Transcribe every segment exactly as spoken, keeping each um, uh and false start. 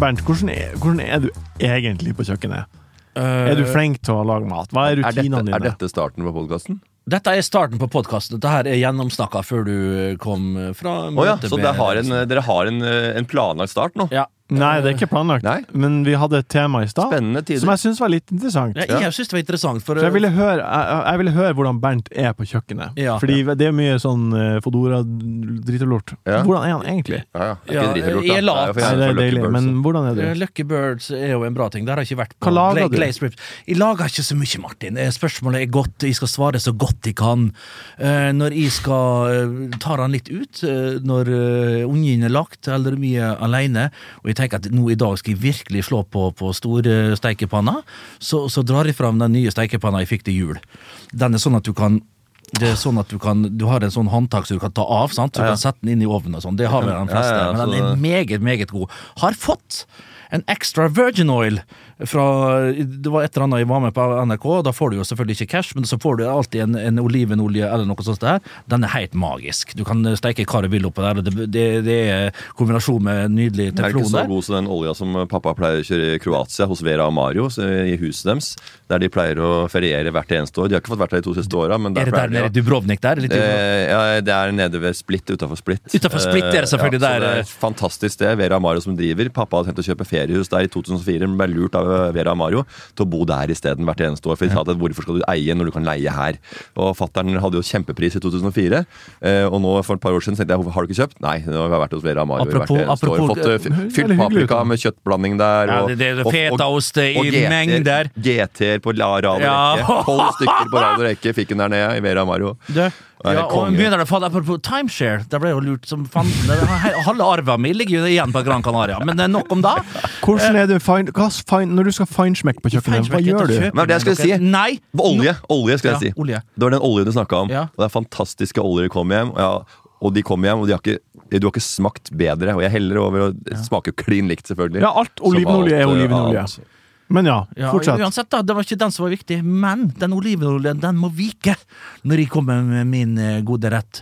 Bernt, hvordan er, hvordan er du egentlig på kjøkkenet? Uh, er du flink til å lage mat? Hva er rutinene dine? Er dette starten på podcasten? Dette er starten på podcasten. Dette her er gjennomsnakket før du kom fra møtet. Oh ja, så dere har, en, dere har en, en planlagt start nå? Ja. Nei, det er ikke planlagt. Nei? Men vi hadde et tema i stad som jeg synes var litt interessant. Ja, jeg synes det var interessant. For, så jeg ville, høre, jeg, jeg ville høre hvordan Bernt er på kjøkkenet. Ja. Fordi ja. det er mye sånn uh, Fodora drittolort. Ja. Hvordan er han egentlig? Ja, ja. Ikke drittolort, jeg er lat. Nei, det er deilig, men hvordan er det? Lucky Birds er jo en bra ting. Det har jeg ikke vært på. Hva lager du? Jeg lager ikke så mye, Martin. Spørsmålet er godt. Jeg skal svare så godt jeg kan. Uh, når jeg skal uh, ta han litt ut, uh, når uh, ungen er lagt, eller mye alene, og jeg tenker at nå i dag skal jeg virkelig slå på, på store steikepanna, så, så drar jeg fram den nye steikepanna jeg fikk til jul. Den er sånn at du kan det er sånn at du kan du har en sånn håndtak så du kan ta av, sant? Så du ja, ja. kan sette den inn i ovnen og sånn. Det har vi den fleste, ja, ja, men den er meget, meget god. Har fått en extra virgin oil fra, det var et eller annet jeg var med på N R K, da får du jo selvfølgelig ikke cash, men så får du alltid en, en olivenolje eller noe sånt der. Den er helt magisk. Du kan steike hva du vil oppå der, og det, det, det er kombinasjon med nydelig teflon der. Det er ikke så god som den olja som pappa pleier å kjøre i Kroatia hos Vera og Mario i huset deres, der de pleier å feriere hvert eneste år. De har ikke fått vært der de to siste åra, men er det der nede i Dubrovnik der? Litt eh, ja, det er nede ved Split, utenfor Split. Utenfor Split er det selvfølgelig ja, der. Det er et fantastisk sted. Vera og Mario som driver. Pappa hadde tenkt å kjøpe feriehus der i to tusen og fire, men ble lurt av Vera og Mario til å bo der i stedet hvert eneste år. For de sa at hvorfor skal du eie når du kan leie her? Og fatteren hadde jo kjempepris i to tusen og fire, og nå for et par år siden tenkte jeg, har du ikke kjøpt? Nei, nå har jeg vært hos Vera og Mario apropos, hvert eneste år. Fått uh, fylt paprika med kjøttblanding der. Og, ja, det er fetaost i mengder. G T-er på rad og rekke. Tolv stykker på rad og rekke fikk hun der nede i Vera og Mario. Det Ja, og begynner det å falle på timeshare. Det ble jo lurt som fanden. Halve arven min ligger jo igjen på Gran Canaria. Men det er nok om da. Hvordan er det fine, hva, fine, når du skal feinschmeck på kjøkkenet, hva gjør du? Men det jeg skulle si. Nei. Olje, olje skal jeg ja, si. Olje. Det var den olje du snakket om. Ja. Og det er fantastiske oljer som kommer hjem. Og, ja, og de kommer hjem, og de har ikke, du har ikke smakt bedre. Og jeg heller over, og det smaker klin likt selvfølgelig. Ja, alt olivenolje er olivenolje. Men ja, fortsett. Ja, uansett da, det var ikke den som var viktig, men den olivenoljen, den må vike når jeg kommer med min gode rett.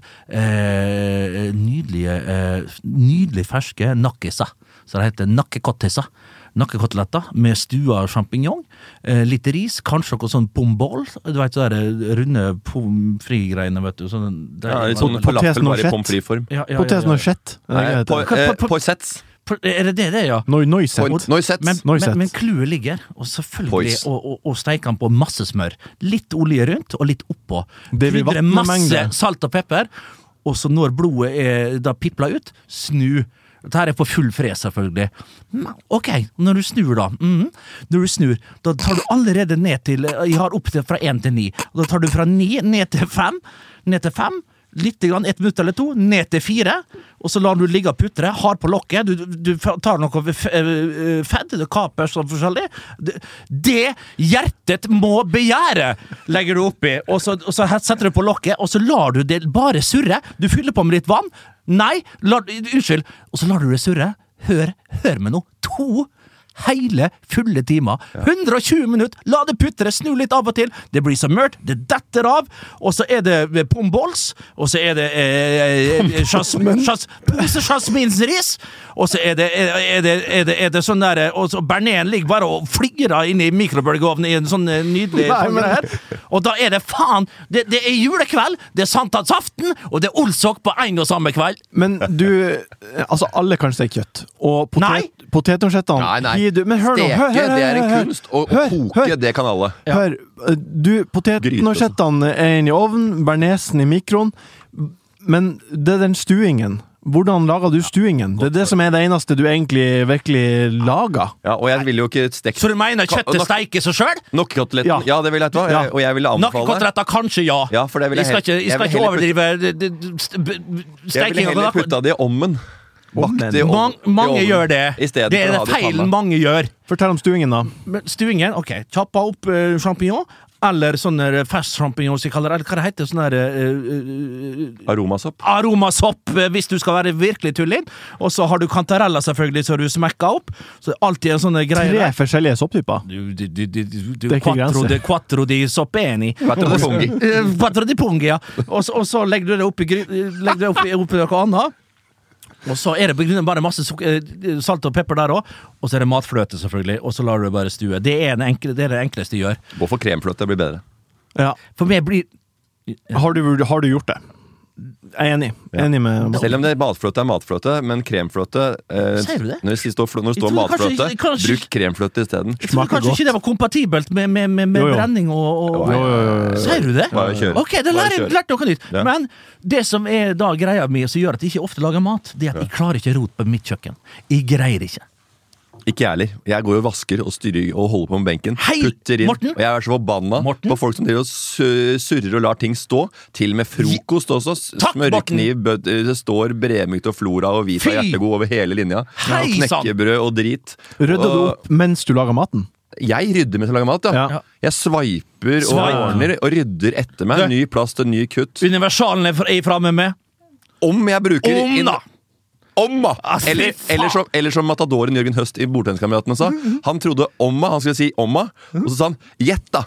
Eh, nydelige, eh, nydelig ferske nakkesa, så det heter nakkekottesa. Nakkekoteletter med stua champignon, eh, litt ris, kanskje noe sånn pombol, du vet så er det runde pommes frites-greiene, vet du. Sånn, det er, ja, sånn falafel bare i pommes frites-form. Ja, ja, ja, ja. Potet Nei, på, eh, poisets. Er det det det, ja? No, Noisette. Noisette. Men, men, men kluet ligger, og selvfølgelig, og, og, og steike den på masse smør. Litt olje rundt, og litt oppå. Krydre masse salt og pepper, og så når blodet er da pipla ut, snu. Dette her er på full fres, selvfølgelig. Ok, når du snur da, mm, når du snur, da tar du allerede ned til, jeg har opp til fra én til ni, da tar du fra ni ned til fem, ned til fem, litt grann, ett minutt eller to, ned til fire, og så lar du ligge og putre, har på lokket, du, du tar noe fedd, kapers og forskjellig, det, det hjertet må begjære, legger du oppi, og så, og så setter du på lokket, og så lar du det bare surre, du fyller på med litt vann, nei, lar, unnskyld, og så lar du det surre, hør, hør med noe, to hele fulle timer, hundre og tjue minutter, la det putre, snu litt av og til, det blir så mørkt, det detter av, og så er det pombols, og så er det eh, jasminsris, og så er det, er det, er det, er det sånn der, og så berneren ligger bare og flirer inn i mikrobølgeovnen i en sånn nydelig fange her, og da er det faen, det, det er julekveld, det er sankthansaften, og det er olsok på en og samme kveld. Men du, altså alle kan steke kjøtt, og potet, potetnorsettene, nei, nei. Du, men hør nå, Steke, hør, hør, hør, det er en hør, kunst, og hør, koke, hør, det kan alle. Ja. Hør, du, potetnorsettene er inn i ovnen, bernesen i mikroen, men det er den stuingen. Hvordan lager du stuingen? Det er det som er det eneste du egentlig virkelig lager. Ja, og jeg vil jo ikke steke... Så du mener kjøttet steker seg selv? Nokkekoteletten, ja. ja, det vil jeg ta, ja. og jeg vil anbefale... Nokkekoteletter kanskje ja. Ja, for det vil jeg, jeg skal ikke, jeg skal ikke overdrive steking. Jeg vil heller putte det i ommen. Mang, mange gjør det. Det er det feilen mange gjør. Fortell om stuingen da. Stuingen, ok. Kjappa opp uh, champignon, eller sånne fersk champignon, så kaller det, hva det heter, sånne uh, uh, aromasopp. Aromasopp, hvis du skal være virkelig tullin. Og så har du kantarella selvfølgelig, så du smekker opp. Så alltid en sånne greier. Tre forskjellige sopptyper. Du, du, du, du, du, det er ikke quattro, de, quattro di soppeni. Quattro di pungi. Quattro di pungi, ja. Og så, og så legger du det oppi, legger du det oppi, oppi noe annet. Og så er det bare masse salt og pepper der også, og så er det matfløte selvfølgelig, og så lar du det bare stue. Det er, enkle, det, er det enkleste jeg gjør. Hvorfor kremfløte blir bedre? Ja. For meg blir... Har du, har du gjort det? Jeg er enig. Ja. Enig med... Selv om det matfløte er matfløte, men kremfløte eh, Sier du det? Når det står, når det står matfløte, kanskje, kanskje, bruk kremfløte i stedet. Jeg tror kanskje godt. Ikke det var kompatibelt med, med, med, med jo, jo. brenning og... og... Jo, jo, jo. Sier du det? Bare kjør. Ok, det lærer jeg lært noe nytt. Ja. Men det som er da greia med som gjør at jeg ikke ofte lager mat, det er at jeg klarer ikke rot på mitt kjøkken. Jeg greier ikke. Ikke jeg heller. Jeg går jo og vasker og styrer og holder på med benken. Hei, putter inn. Morten. Og jeg er så forbanna Morten. På folk som driver og surrer og lar ting stå. Til med frokost også. Takk, smørkniv, det står bremykt og flora og Vita hjertegod over hele linja. Hei, knekkebrød og drit. Rydder du opp mens du lager maten? Jeg rydder mens jeg lager mat, ja. ja. Jeg swiper og ordner og rydder etter meg. Ny plass til ny kutt. Universalen er jeg framme med. Om jeg bruker... Om da! Omma! Eller, eller, som, eller som matadoren Jørgen Høst i Bordtenniskameraten sa. Han trodde omma, han skulle si omma, og så sa han gjett da!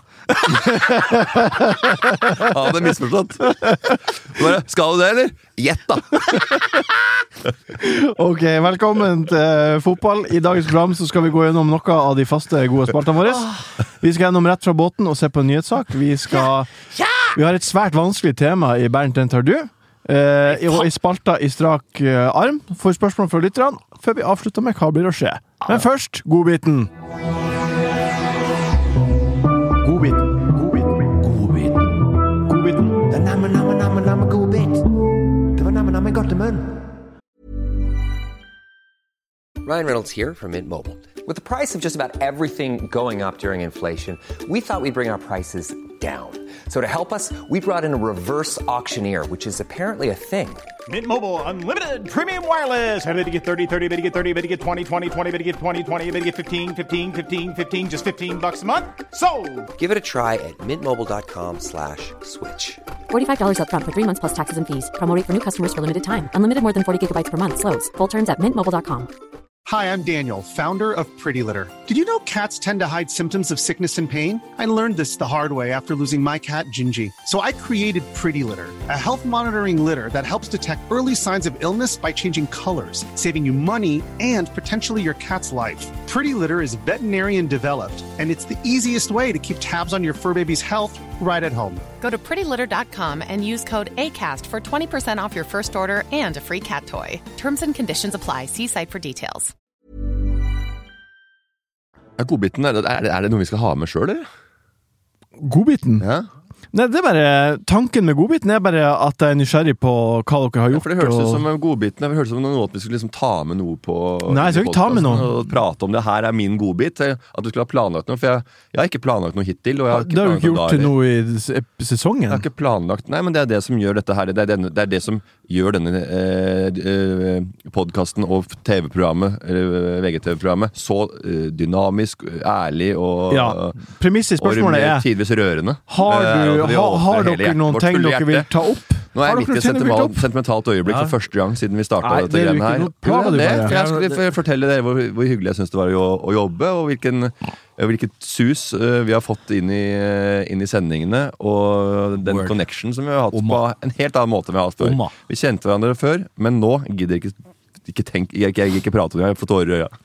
Han hadde misforstått. Bare, skal du det, eller? Gjett da! Ok, velkommen til fotball. I dagens program så skal vi gå gjennom noe av de faste gode spaltene våre. Vi skal gjennom rett fra båten og se på en nyhetssak. Vi skal... Vi har et svært vanskelig tema i Bernt, den tar du. Uh, i, i spalta i strak uh, arm for spørsmål fra lytterne før vi avslutter med hva blir å skje. Men først, godbiten. Godbiten. Godbiten. Godbiten. Godbiten. Det er namme, namme, namme, namme godbit. Det var namme, namme godtemunn. Ryan Reynolds here from Mint Mobile. With the price of just about everything going up during inflation, we thought we'd bring our prices down. So to help us, we brought in a reverse auctioneer, which is apparently a thing. Mint Mobile Unlimited Premium Wireless. How to get thirty, thirty, how to get thirty, how to get twenty, twenty, twenty, how to get twenty, twenty, how to get fifteen, fifteen, fifteen, fifteen, just fifteen bucks a month? Sold! Give it a try at mintmobile.com slash switch. forty-five dollars up front for three months plus taxes and fees. Promo rate for new customers for limited time. Unlimited more than forty gigabytes per month. Slows full terms at mint mobile dot com. Hi, I'm Daniel, founder of Pretty Litter. Did you know cats tend to hide symptoms of sickness and pain? I learned this the hard way after losing my cat, Gingy. So I created Pretty Litter, a health monitoring litter that helps detect early signs of illness by changing colors, saving you money and potentially your cat's life. Pretty Litter is veterinarian developed, and it's the easiest way to keep tabs on your fur baby's health right at home. Go to pretty litter dot com and use code ACAST for twenty percent off your first order and a free cat toy. Terms and conditions apply. See site for details. Er godbiten, er det, er det noe vi skal ha med selv, eller? Godbiten? Ja. Nei, det er bare, tanken med godbiten er bare at jeg er nysgjerrig på hva dere har gjort. Ja, for det høres ut og... som godbiten, det høres ut som noe at vi skulle liksom ta med noe på... Nei, jeg skal ikke ta med noe. Og prate om det, her er min godbit, at du skulle ha planlagt noe, for jeg, jeg har ikke planlagt noe hittil. Og jeg har ikke det har du ikke gjort til noe i sesongen? Jeg har ikke planlagt, nei, men det er det som gjør dette her, det er, denne, det, er det som gjør denne eh, eh, podcasten og T V-programmet, eh, V G T V-programmet, så eh, dynamisk, ærlig og... Ja, premisset i spørsmålet er... tidvis rørende. Har du... Ha, har dere noen ting dere vil ta opp? Nå er jeg midt i et sentimentalt, sentimentalt øyeblikk ja. For første gang siden vi startet dette greiene her. Plager det, for jeg skal fortelle dere hvor, hvor hyggelig jeg synes det var å, å jobbe, og hvilken, hvilket sus uh, vi har fått inn i, inn i sendingene, og den Word. Connection som vi har hatt Oma. På en helt annen måte enn vi har hatt før. Oma. Vi kjente hverandre før, men nå gidder ikke ikke tenk, jeg, jeg, jeg ikke prate om det, jeg får tårer i øya.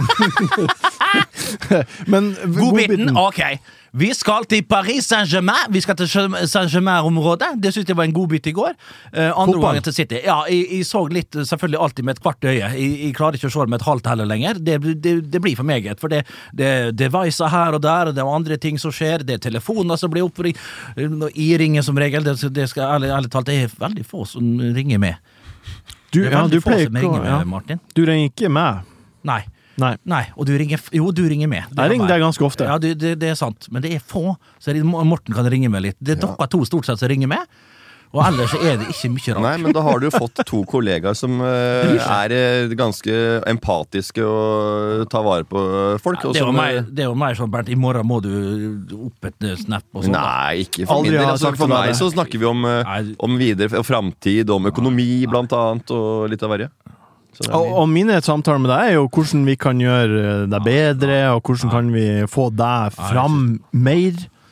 Men godbiten, ok. Vi skal til Paris Saint-Germain. Vi skal til Saint-Germain-området. Det synes jeg var en godbit i går. Uh, andre gangen til City. Ja, jeg, jeg så litt, selvfølgelig alltid med et kvart øye. Jeg, jeg klarer ikke å se det med et halvt heller lenger. Det, det, det blir for meget, for det, det, det veiser her og der, og det er andre ting som skjer. Det er telefoner som blir oppringt. Jeg ringer som regel. Det, det skal ærlig, ærlig talt, det er veldig få som ringer med. Du, ja, du pleier ikke å... Ja. Martin. Du ringer ikke med? Nei. Nei. Nei, og du ringer... Jo, du ringer med. Jeg ringer deg ganske ofte. Ja, det, det, det er sant. Men det er få. Så er det, Morten kan ringe med litt. Det er ja. Dere to stort sett som ringer med. Og ellers er det ikke mye rart. Nei, men da har du fått to kollegaer som uh, er uh, ganske empatiske og tar vare på folk. Ja, det, er meg, det er jo meg sånn, Bernt, i morgen må du opp et snap og sånn. Nei, ikke for min del. Altså, for meg så snakker vi om, uh, om videre fremtid, om økonomi blant annet, og litt av verre. Og, og mine samtaler med deg er jo hvordan vi kan gjøre deg bedre, og hvordan kan vi få deg fram mer. Ja.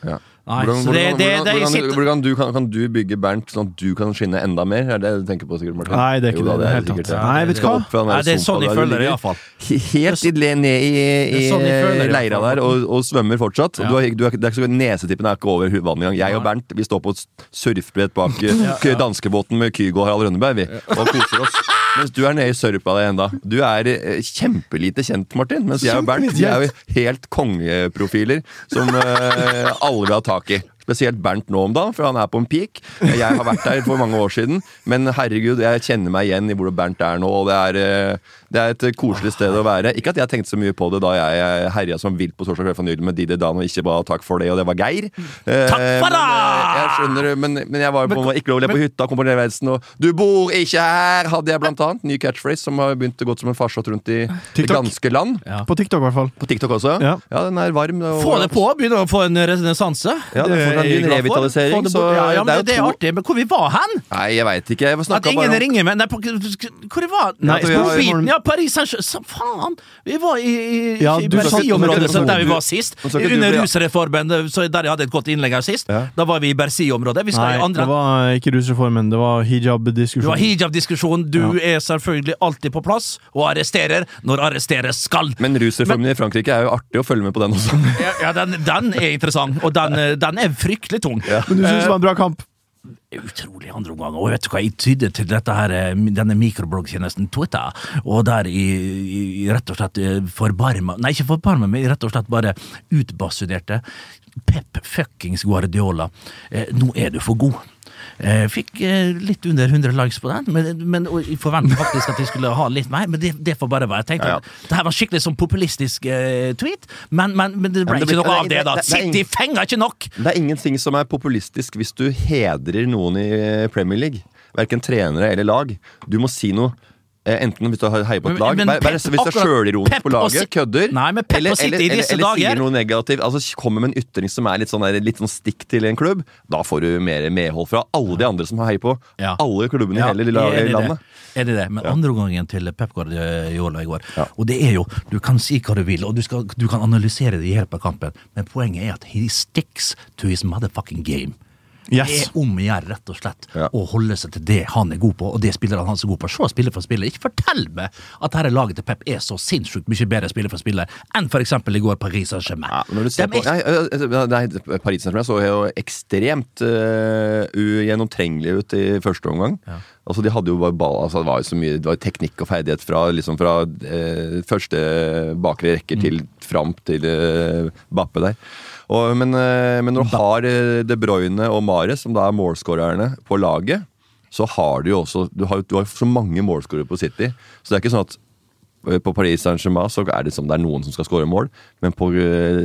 Nei, hvordan, så det, hvordan, det, hvordan, det, hvordan, sitter... hvordan du, kan, kan du bygge Bernt sånn at du kan skinne enda mer? Er det det du tenker på, sikkert, Martin? Nei, det er ikke jo, det, da, det, er helt sikkert, tatt. ja. Nei, vet du hva? Nei, det er sånn jeg føler det i hvert fall. Helt i, ned i, i sånn leira der og, og svømmer fortsatt. Ja. Du har, du har, det er ikke så, nesetippen er ikke over vannet engang. Jeg og Bernt vi står på et surfbrett bak ja, ja. danskebåten med Kygo og Harald Rønneberg vi, og koser oss. Mens du er nede i surpa deg enda. Du er eh, kjempelite kjent, Martin. Mens jeg og Bernt vi er jo helt kongeprofiler som eh, alle vil ha tak i. Spesielt Bernt nå om dagen, for han er på en peak. Jeg har vært der for mange år siden, men herregud, jeg kjenner meg igjen i hvor Bernt er nå, og det er, det er et koselig sted å være. Ikke at jeg tenkte så mye på det da jeg herja som vilt på torsdag kveld for nylig med Didi Dan, og ikke bare takk for det, og det var Geir. Takk for det! Men, jeg skjønner, men, men jeg var på, ikke lov å le på hytta, kom på Nerveidsen, og du bor ikke her, hadde jeg blant annet. Ny catchphrase som har begynt å gå som en farsott rundt i det ganske land. Ja. På TikTok i hvert fall. På TikTok også? Ja, ja den er varm. Og, få det på, begynner å få en renessanse. Ja, det er en revitalisering. Så ja, ja, men det, det er artig, men hvor vi var hen? Nei, jeg vet ikke. Jeg At ingen bare ringer meg. Nei, på, hvor vi var? Nei, på vi biten, ja, Paris Saint-Germain. Faen! Vi var i, i, ja, i du, Bercy-området, så, der vi var sist. Under rusreformen, så der jeg hadde et godt innlegg her sist. Ja. Da var vi i Bercy-området. Vi skal Nei, i andre. Det var ikke rusreformen, det var hijab-diskusjon. Det var hijab-diskusjon. Du ja. er selvfølgelig alltid på plass, og arresterer når arresteres skal. Men rusreformen men, i Frankrike er jo artig å følge med på den også. Ja, ja den, den er interessant, og den, den er fryktelig tung. Ja. Men du synes det var en bra kamp? Utrolig andre omgang, og vet du hva jeg tydde til dette her, denne mikrobloggtjenesten Twitter, og der i, i rett og slett forbarma, nei ikke forbarma, men rett og slett bare utbasunerte Pep fuckings Guardiola, eh, nå er du for god. Jeg fikk eh, litt under hundre likes på den, men, men jeg forventet faktisk at jeg skulle ha litt mer, men det, det får bare være. Jeg tenkte, ja, ja. Det her var skikkelig sånn populistisk eh, tweet, men, men, men det ble ja, men det, ikke noe av det da. City fenger ikke nok! Det er ingenting som er populistisk hvis du hedrer noen i Premier League, hverken trenere eller lag. Du må si noe. Enten hvis du heier på et lag, men, men Pep, hvis du er sjølironisk på laget, kødder, nei, men Pep eller, eller, eller, eller sier noe negativt, altså kommer med en ytring som er litt sånn, litt sånn stikk til en klubb, da får du mer medhold fra alle de andre som har heier på ja. alle klubbene ja, i hele landet. Er det det? Men ja. andre gangen til Pep Guardiola i går, ja. og det er jo, du kan si hva du vil, og du, skal, du kan analysere det i hjelp av kampen, men poenget er at he sticks to his motherfucking game. Yes. Det er om å gjøre rett og slett ja. å holde seg til det han er god på, og det spiller han så god på. Så spiller for spiller. Ikke fortell meg at dette laget til Pep er så sinnssykt mye bedre spiller for spiller enn for eksempel i går Paris Saint-Germain. Ja, når du ser på, er... nei, nei, Paris Saint-Germain så jo ekstremt uh, ugjennomtrengelig ut i første omgang. Ja. Altså, de hadde jo bare ball, altså, det var jo så mye, det var teknikk og ferdighet fra, liksom fra uh, første bakre rekker mm. til fram til uh, Bappe der. Og, men, men når du har De Bruyne og Mahrez, som da er målskårerne på laget, så har du jo også du har, du har så mange målskårere på City. Så det er ikke sånn at på Paris Saint-Germain så er det som det er noen som skal skåre mål, men på,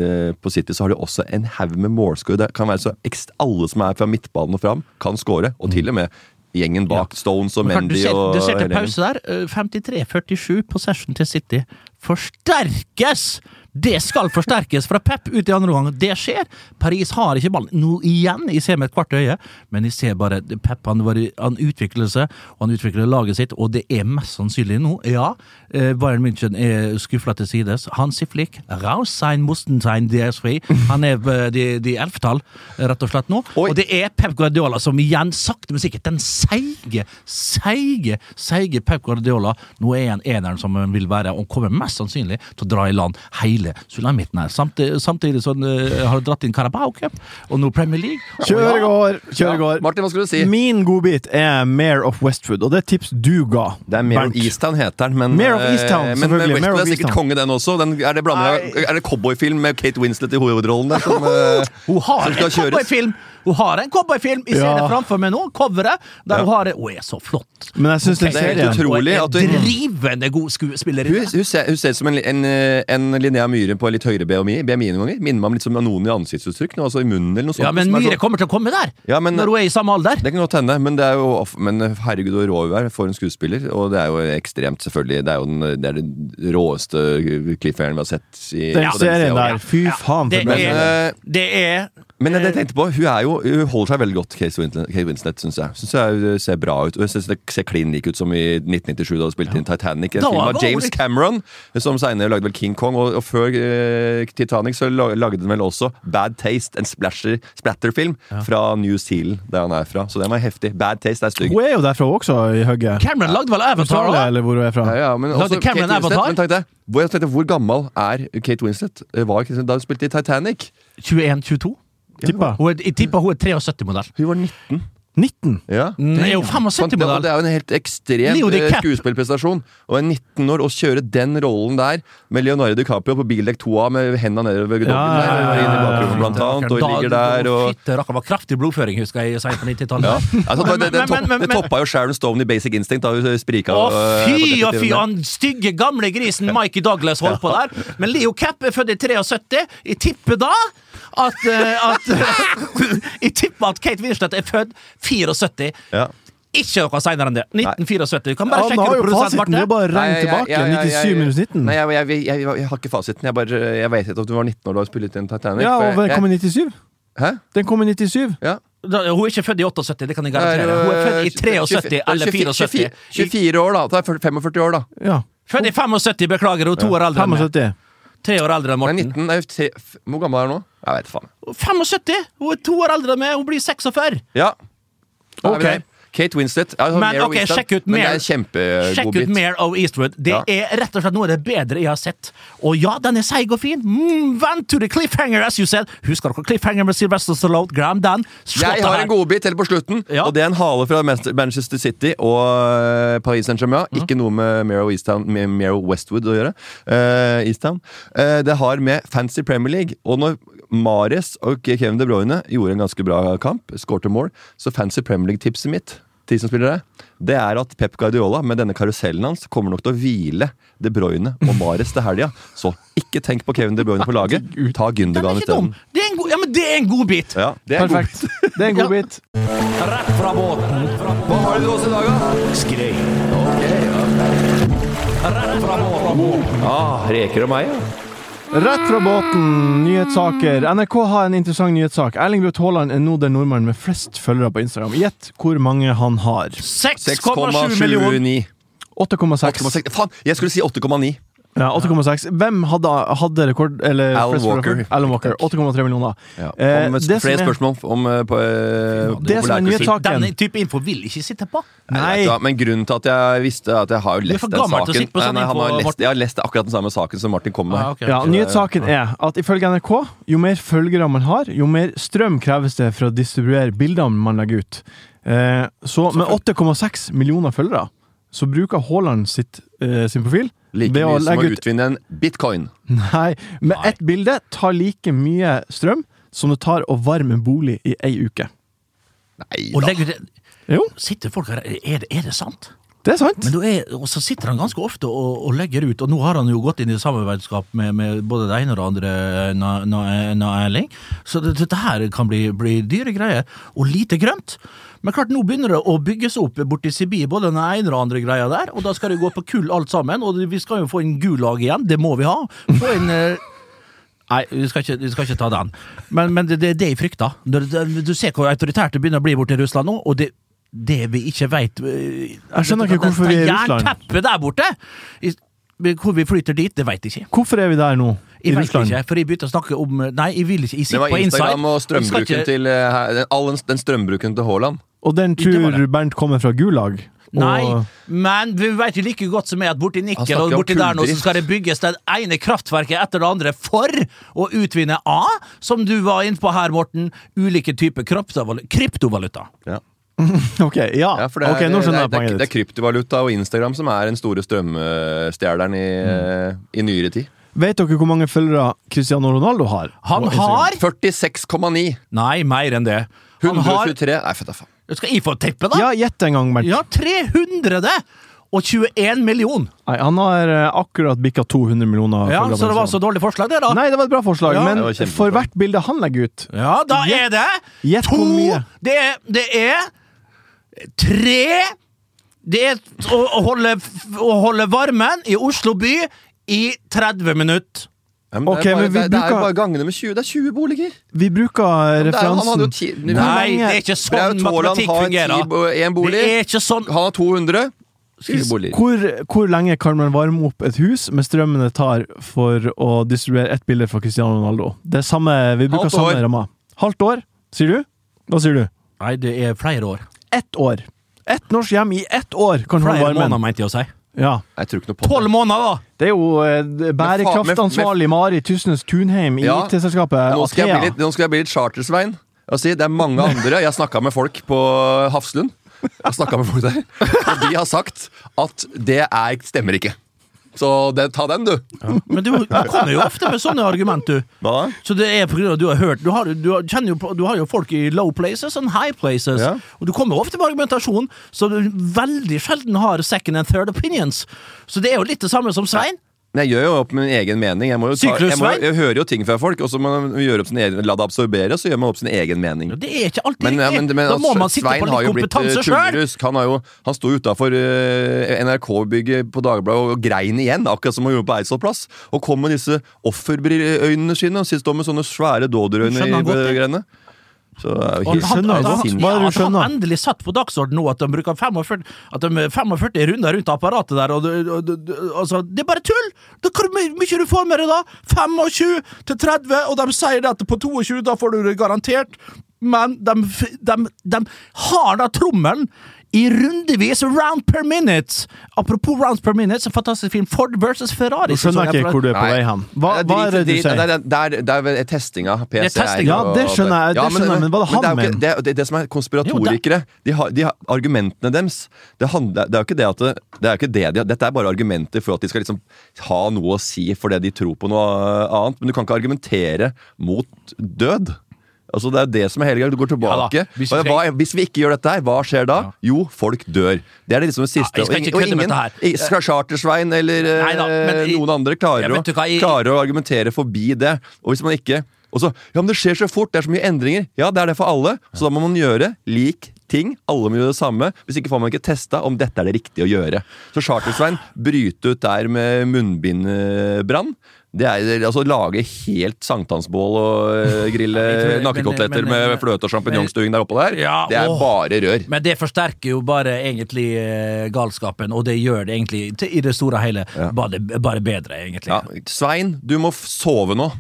på City så har de også en haug med målskårere. Det kan være så alle som er fra midtbanen og fram, kan skåre, og til og med gjengen bak ja. Stones og Mendy. Du ser, og du ser til pause der, femtitre førtisju possession til City. Forsterkes! Det skal forsterkes fra Pep ut i andre gang. Det skjer. Paris har ikke ballen. Nå igjen, jeg ser med et kvart øye, men jeg ser bare Pep, han, var, han utvikler seg, og han utvikler laget sitt, og det er mest sannsynlig nå. Ja, Bayern München er skufflet til sides. Hansi Flick, raus sein, mussten sein, D S fri. Han er de, de elftall, rett og slett nå. Oi. Og det er Pep Guardiola som igjen, sakte men sikkert, den seige, seige, seige Pep Guardiola, nå er han eneren som han vil være, og kommer mest sannsynlig til å dra i land hele Sulamitten her. Samtidig, samtidig så uh, har du dratt inn Carabao Cup, og nå Premier League. Kjør i går, kjør i går. Ja. Martin, hva skulle du si? Min godbit er Mayor of Westwood, og det er tips du ga. Det er Mayor of Easttown heter den, men, Mayor of Easttown, men, men Westwood er sikkert konge den også. Den, er det blanding, er det cowboyfilm med Kate Winslet i hovedrollen der, som, uh, hun har en cowboyfilm! Hun har en cowboyfilm, jeg ser ja. det framfor meg nå, coveret, der ja. hun har det, hun er så flott. Men jeg synes okay. det er helt utrolig at hun er drivende god skuespillerinne. Hun, hun, ser, hun ser ut som en, en, en Linnea Myhre på litt høyere B M I, B M I noen ganger. Minner meg om litt som noen i ansiktsuttrykk, altså i munnen eller noe sånt. Ja, men Myhre så... kommer til å komme der, ja, men, når hun er i samme alder. Det kan godt hende, men det er jo, men herregud og rå hun er for en skuespiller, og det er jo ekstremt selvfølgelig, det er jo den, det er den råeste cliffhangeren vi har sett i den serien der, fy faen. Det, men, er, det er Men det jeg tenkte på, hun er jo Hun holder seg veldig godt, Kate Winslet, Kate Winslet synes jeg. Synes jeg ser bra ut. Og jeg synes det ser clean lik ut som i nitten nittisju da hun spilte inn Titanic. En film av James Cameron, som senere lagde vel King Kong. Og, og før uh, Titanic så lagde den vel også Bad Taste, en splasher, splatterfilm ja. Fra New Zealand, der han er fra. Så den var heftig. Bad Taste er stygg. Hun er jo derfra også, i hugget. Cameron lagde vel Avatar, da? Eller hvor hun er fra. Ja, ja, men også lagde Cameron Kate Winslet, Avatar? men tenkte, hvor, jeg tenkte, hvor gammel er Kate Winslet? Var Kate Winslet da hun spilte i Titanic? tjueen tjueto Tippa. Hun er, jeg tipper hun er treogsytti modell. Hun var nitten. nitten? Ja. Det er jo femogsytti modell. Det er jo en helt ekstrem skuespillprestasjon. Og en nitten år, å kjøre den rollen der med Leonardo DiCaprio på bildekk to A med hendene nedover doggen ja, der, ja, ja, inn i bakgrunnen blant annet, og ligger der og... Fitte, rakker, var kraftig blodføring, husker jeg, sent på nittitallet. Ja. Altså, det, det, det, topp, det toppa jo Sharon Stone i Basic Instinct da hun sprika. Å fy, å fy, han stygge gamle grisen Mikey Douglas holdt på der. Men Leo Capp er født i treogsytti. Jeg tipper da at, uh, at jeg tipper at Kate Winslet er født syttifire. Ja. Ikke noe senere enn det. nitten syttifire. Du kan bare ja, sjekke det. Fasiten, det er bare regn tilbake. Ja, ja, ja, ja, ja. nittisju minus nitten. Nei, jeg, jeg, jeg, jeg, jeg har ikke fasiten. Jeg, bare, jeg vet ikke at du var nitten år da du spilte inn Titanic. Ja, og den kom i nittisju. Hæ? Den kom i nittisju. Ja. Da, hun er ikke født i syttiåtte, det kan jeg garantere. Hun er født i treogsytti eller syttifire. tjuefire år da. Det er femogførti år da. Ja. Født i syttifem, beklager, hun to år eldre enn meg. Tre år eldre enn Morten. Nei, nitten, er tre, hvor gammel er hun nå? Jeg vet faen. syttifem! Hun er to år eldre enn meg, hun blir seksogfyrre. Ja. Ok. Kate Winslet. Ja, men ok, Winslet, sjekk ut men Mare, det er kjempegod sjekk ut Mare of Eastwood. Det ja. Er rett og slett noe av det bedre jeg har sett. Og ja, den er seig og fin. Mm, vent to the cliffhanger, as you said. Husker dere cliffhanger med Sylvester Stallone? Graham Dan. Jeg har en godbit til på slutten, ja. Og det er en hale fra Manchester City og Paris Saint-Germain. Mm. Ikke noe med Mare of Easttown, med Mare of Westwood å gjøre. Uh, Easttown. Uh, det har med Fancy Premier League. Og når Mahrez og Kevin De Bruyne gjorde en ganske bra kamp, scorte mål, så Fancy Premier League-tipset mitt de som spiller det, det er at Pep Guardiola med denne karusellen hans kommer nok til å hvile De Bruyne og Mahrez til helga. Så ikke tenk på Kevin De Bruyne på laget. Ta Gündogan i stedet. Det er en god, ja, men det er en god bit. Ja, det er perfekt. En god bit. Det er en god bit. Rett fra båten. Hva har du også i dag, da? Skrei. Ok, ja. Rett fra båten. Ah, reker og meg, ja. Rett fra båten, nyhetssaker. N R K har en interessant nyhetssak. Erling Braut Haaland er nå den nordmannen med flest følgere på Instagram. Gjett hvor mange han har. seks komma sju millioner. åtte komma seks. Faen, jeg skulle si åtte komma ni. Ja, åtte komma seks. Hvem hadde, hadde rekord? Eller Alan Walker. Alan Walker, åtte komma tre millioner. Ja. Eh, flere spørsmål om på, eh, det som er nyhetssaken. Denne type info vil ikke sitte på. Nei. Nei, men grunnen til at jeg visste at jeg har jo lest den saken sånn nei, nei, har lest, Jeg har lest akkurat den samme saken som Martin kom med. Ah, okay. Ja, nyhetssaken er at ifølge N R K, jo mer følgere man har, jo mer strøm kreves det for å distribuere bildene man legger ut. Eh, så med åtte komma seks millioner følgere så bruker Haaland sitt, eh, sin profil like mye som å utvinne en bitcoin. Nei, med Nei. ett bilde tar like mye strøm som det tar å varme en bolig i ei uke. Nei da. Og legger det, jo. Sitter folk her, er det, er det sant? Det er sant. Men da er, og så sitter han ganske ofte og, og legger ut, og nå har han jo gått inn i samarbeidsskap med, med både det ene og det andre na, na, na Erling. Så det, dette her kan bli, bli dyre greier, og lite grønt. Men klart, nå begynner det å bygges opp borti Sibir, både den ene og andre greia der, og da skal det gå på kull alt sammen, og vi skal jo få en gulag igjen, det må vi ha. Få en... Nei, vi skal ikke, vi skal ikke ta den. Men, men det, det er det jeg frykter. Du, du ser hvor autoritært det begynner å bli borti Russland nå, og det, det vi ikke vet... Jeg skjønner ikke hvorfor vi er i Russland. Jernteppet der borte! Hvor vi flytter dit, det vet jeg ikke. Hvorfor er vi der nå? Jeg vet ikke, for jeg begynte å snakke om... Nei, jeg vil ikke, jeg sitter på Inside. Det var Instagram og strømbruken ikke... til... All den strømbruken til Haaland. Og den tror Bernt kommer fra Gulag. Nei, og... men vi vet jo like godt som er at borti Nikkel og borti der nå så skal det bygges det ene kraftverket etter det andre for å utvinne A, som du var inne på her, Morten, ulike typer kryptovaluta. Ja. Ok, ja. ja for det er, okay, nå skjønner jeg poenget ditt. Det er kryptovaluta og Instagram som er den store strømstjerneren i, mm. i nyere tid. Vet dere hvor mange følgere Cristiano Ronaldo har? Han har førtiseks komma ni. Nei, mer enn det. Han hundre og tjuetre. Nei, fett da faen. Skal jeg få tippe, da? Ja, gjett en gang, Bernt. Ja, tre hundre og tjueen million. Nei, han har akkurat bikket to hundre millioner. Ja, så det var så dårlig forslag, det da? Nei, det var et bra forslag, ja, men for hvert bilde han legger ut... Ja, da er det gjett to... Det er, det er tre... Det er å holde, å holde varmen i Oslo by i tretti minutter. Ja, men okay, det, er bare, men vi det, det bruker... er bare gangene med tjue. Det er tjue boliger. Vi bruker referansen... Ti... Nei, det er ikke sånn matematikk fungerer. En bolig. Det er ikke sånn. Han har to hundre. Hvor, hvor lenge kan man varme opp et hus med strømmen det tar for å distribuere ett bilde fra Cristiano Ronaldo? Det er samme, vi bruker samme ramma. Halvt år, sier du? Hva sier du? Nei, det er flere år. Ett år. Ett norsk hjem i ett år kan holde varmen. Flere måneder, mente jeg å si. Ja. Jeg tror ikke noe på Tolv måneder, da! Det er jo eh, bærekraftansvarlig Mari Tysnes Tunheim i ja. I T-selskapet. Nå skal, jeg bli litt, nå skal jeg bli litt chartersvein. Si, det er mange andre. Jeg snakket med folk på Hafslund. Jeg snakket med folk der, og de har sagt at det er, stemmer ikke. Så det, ta den, du. Ja. Men du, du kommer jo ofte med sånne argument, du. Hva? Så det er på grunn av at du har hørt Du har, du har, kjenner jo, du har jo folk i low places og high places, ja. Og du kommer jo ofte med argumentasjon, så du veldig sjelden har second and third opinions. Så det er jo litt det samme som Svein. Men jeg gjør jo opp min egen mening. Jeg, må jo ta, jeg, må, jeg hører jo ting fra folk, og så må man gjøre opp sin egen, la det absorbere, så gjør man opp sin egen mening. Det er ikke alltid men, ja, men, men, Da må man sitte Svein på litt kompetanse selv. Han, har jo, han sto utenfor uh, N R K-bygget på Dagbladet og grein igjen, akkurat som han gjorde på Eidsvoll plass, og kom med disse offerøynene sine, og står med sånne svære dåderøyne i greiene. Så er jo helt han, han, han, ja, at han endelig satt på dagsorden nå at de bruker femogførti, at de femogførti runder rundt apparatet der, og, og, og, altså, det er bare tull! Det er mye du får med det da! tjuefem til tretti, og de sier det at på tjueto da får du det garantert, men de, de, de har da trommelen i rundevis, round per minute. Apropos rounds per minute, så fantastisk film Ford versus Ferrari. Du skjønner ikke hvor du er på vei hen. Hva, hva er det du sier? Det er, det er, det er testinga. P C R. Ja, det skjønner jeg, det ja, men, skjønner jeg, men hva det han men det, mener? det, det, det som er konspiratorikere, de har, de har argumentene deres. Det, handler, det er jo ikke det at det, det er ikke det de har, dette er bare argumenter for at de skal liksom ha noe å si for det de tror på noe annet. Men du kan ikke argumentere mot død. Altså Det er det som er hele gang. Du går tilbake. Ja, hvis, vi hva, hvis vi ikke gjør dette her, hva skjer da? Ja. Jo, folk dør. Det er det liksom det siste. Ja, og, og ingen, Chartersvein eller Neida, men, noen andre klarer, å, hva, jeg, klarer å argumentere forbi det. Og hvis man ikke og så, ja, men det skjer så fort, det er så mye endringer. Ja, det er det for alle. Så da må man gjøre lik ting. Alle må gjøre det samme. Hvis ikke får man ikke testa om dette er det riktige å gjøre. Så Chartersvein bryter ut der med munnbindbrann. Det er altså lage helt sankthansbål og grille nakkekoteletter med fløte og champignon-stuing der oppe der. Ja, det er å, bare rør. Men det forsterker jo bare egentlig galskapen, og det gjør det egentlig i det store hele ja. bare, bare bedre, egentlig. Ja. Svein, du må sove nå.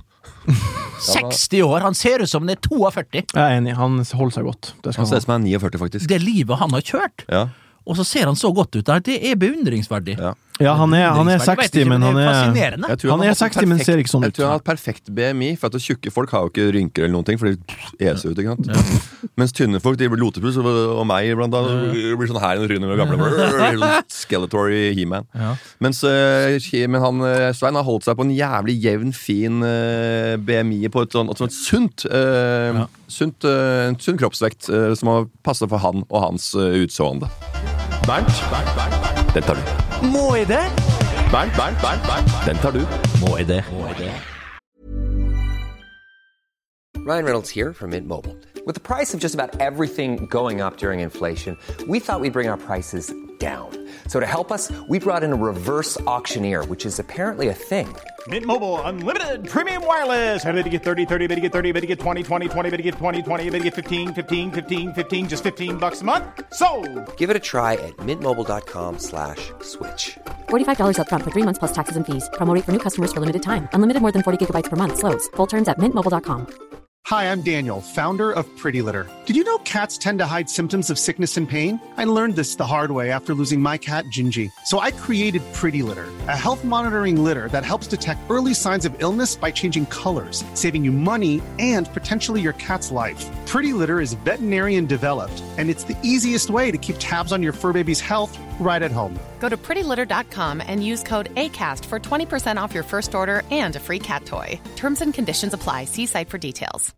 seksti år, han ser ut som han er førtito. Jeg er enig, han holder seg godt. Det han ser ut som han er førtini, faktisk. Det livet han har kjørt. Ja. Og så ser han så godt ut der. Det er beundringsverdig. Ja, ja han, er, han er seksti, men han er fascinerende. Han er seksti, men ser ikke sånn ut. Jeg tror han har hatt perfekt B M I, for at tjukke folk har jo ikke rynker eller noen ting, for de eser ut, ikke sant? Ja. Mens tynne folk, de blir lotepuss, og meg blant annet, blir sånn her i rynnen og gamle Skeletor i He-Man. Ja. Mens men han, Svein har holdt seg på en jævlig jevn, fin B M I på et sånn, et sunt, uh, ja. sunt uh, sunn kroppsvekt uh, som har passet for han og hans uh, utsående. Bernt, Bernt, Bernt, den tar du. Må jeg det? Bernt, Bernt, Bernt, Bernt, den tar du. Må jeg det? Må jeg det? Ryan Reynolds here from Mint Mobile. With the price of just about everything going up during inflation, we thought we'd bring our prices down. So to help us, we brought in a reverse auctioneer, which is apparently a thing. Mint Mobile Unlimited Premium Wireless. How to get thirty, thirty, how to get thirty, how to get twenty, twenty, twenty, how to get twenty, twenty, how to get fifteen, fifteen, fifteen, fifteen, just fifteen bucks a month? Sold! Give it a try at mintmobile.com slash switch. forty-five dollars up front for three months plus taxes and fees. Promo rate for new customers for limited time. Unlimited more than forty gigabytes per month. Slows full terms at mint mobile dot com. Hi, I'm Daniel, founder of Pretty Litter. Did you know cats tend to hide symptoms of sickness and pain? I learned this the hard way after losing my cat, Gingy. So I created Pretty Litter, a health monitoring litter that helps detect early signs of illness by changing colors, saving you money and potentially your cat's life. Pretty Litter is veterinarian developed, and it's the easiest way to keep tabs on your fur baby's health right at home. Go to pretty litter dot com and use code ACAST for twenty percent off your first order and a free cat toy. Terms and conditions apply. See site for details.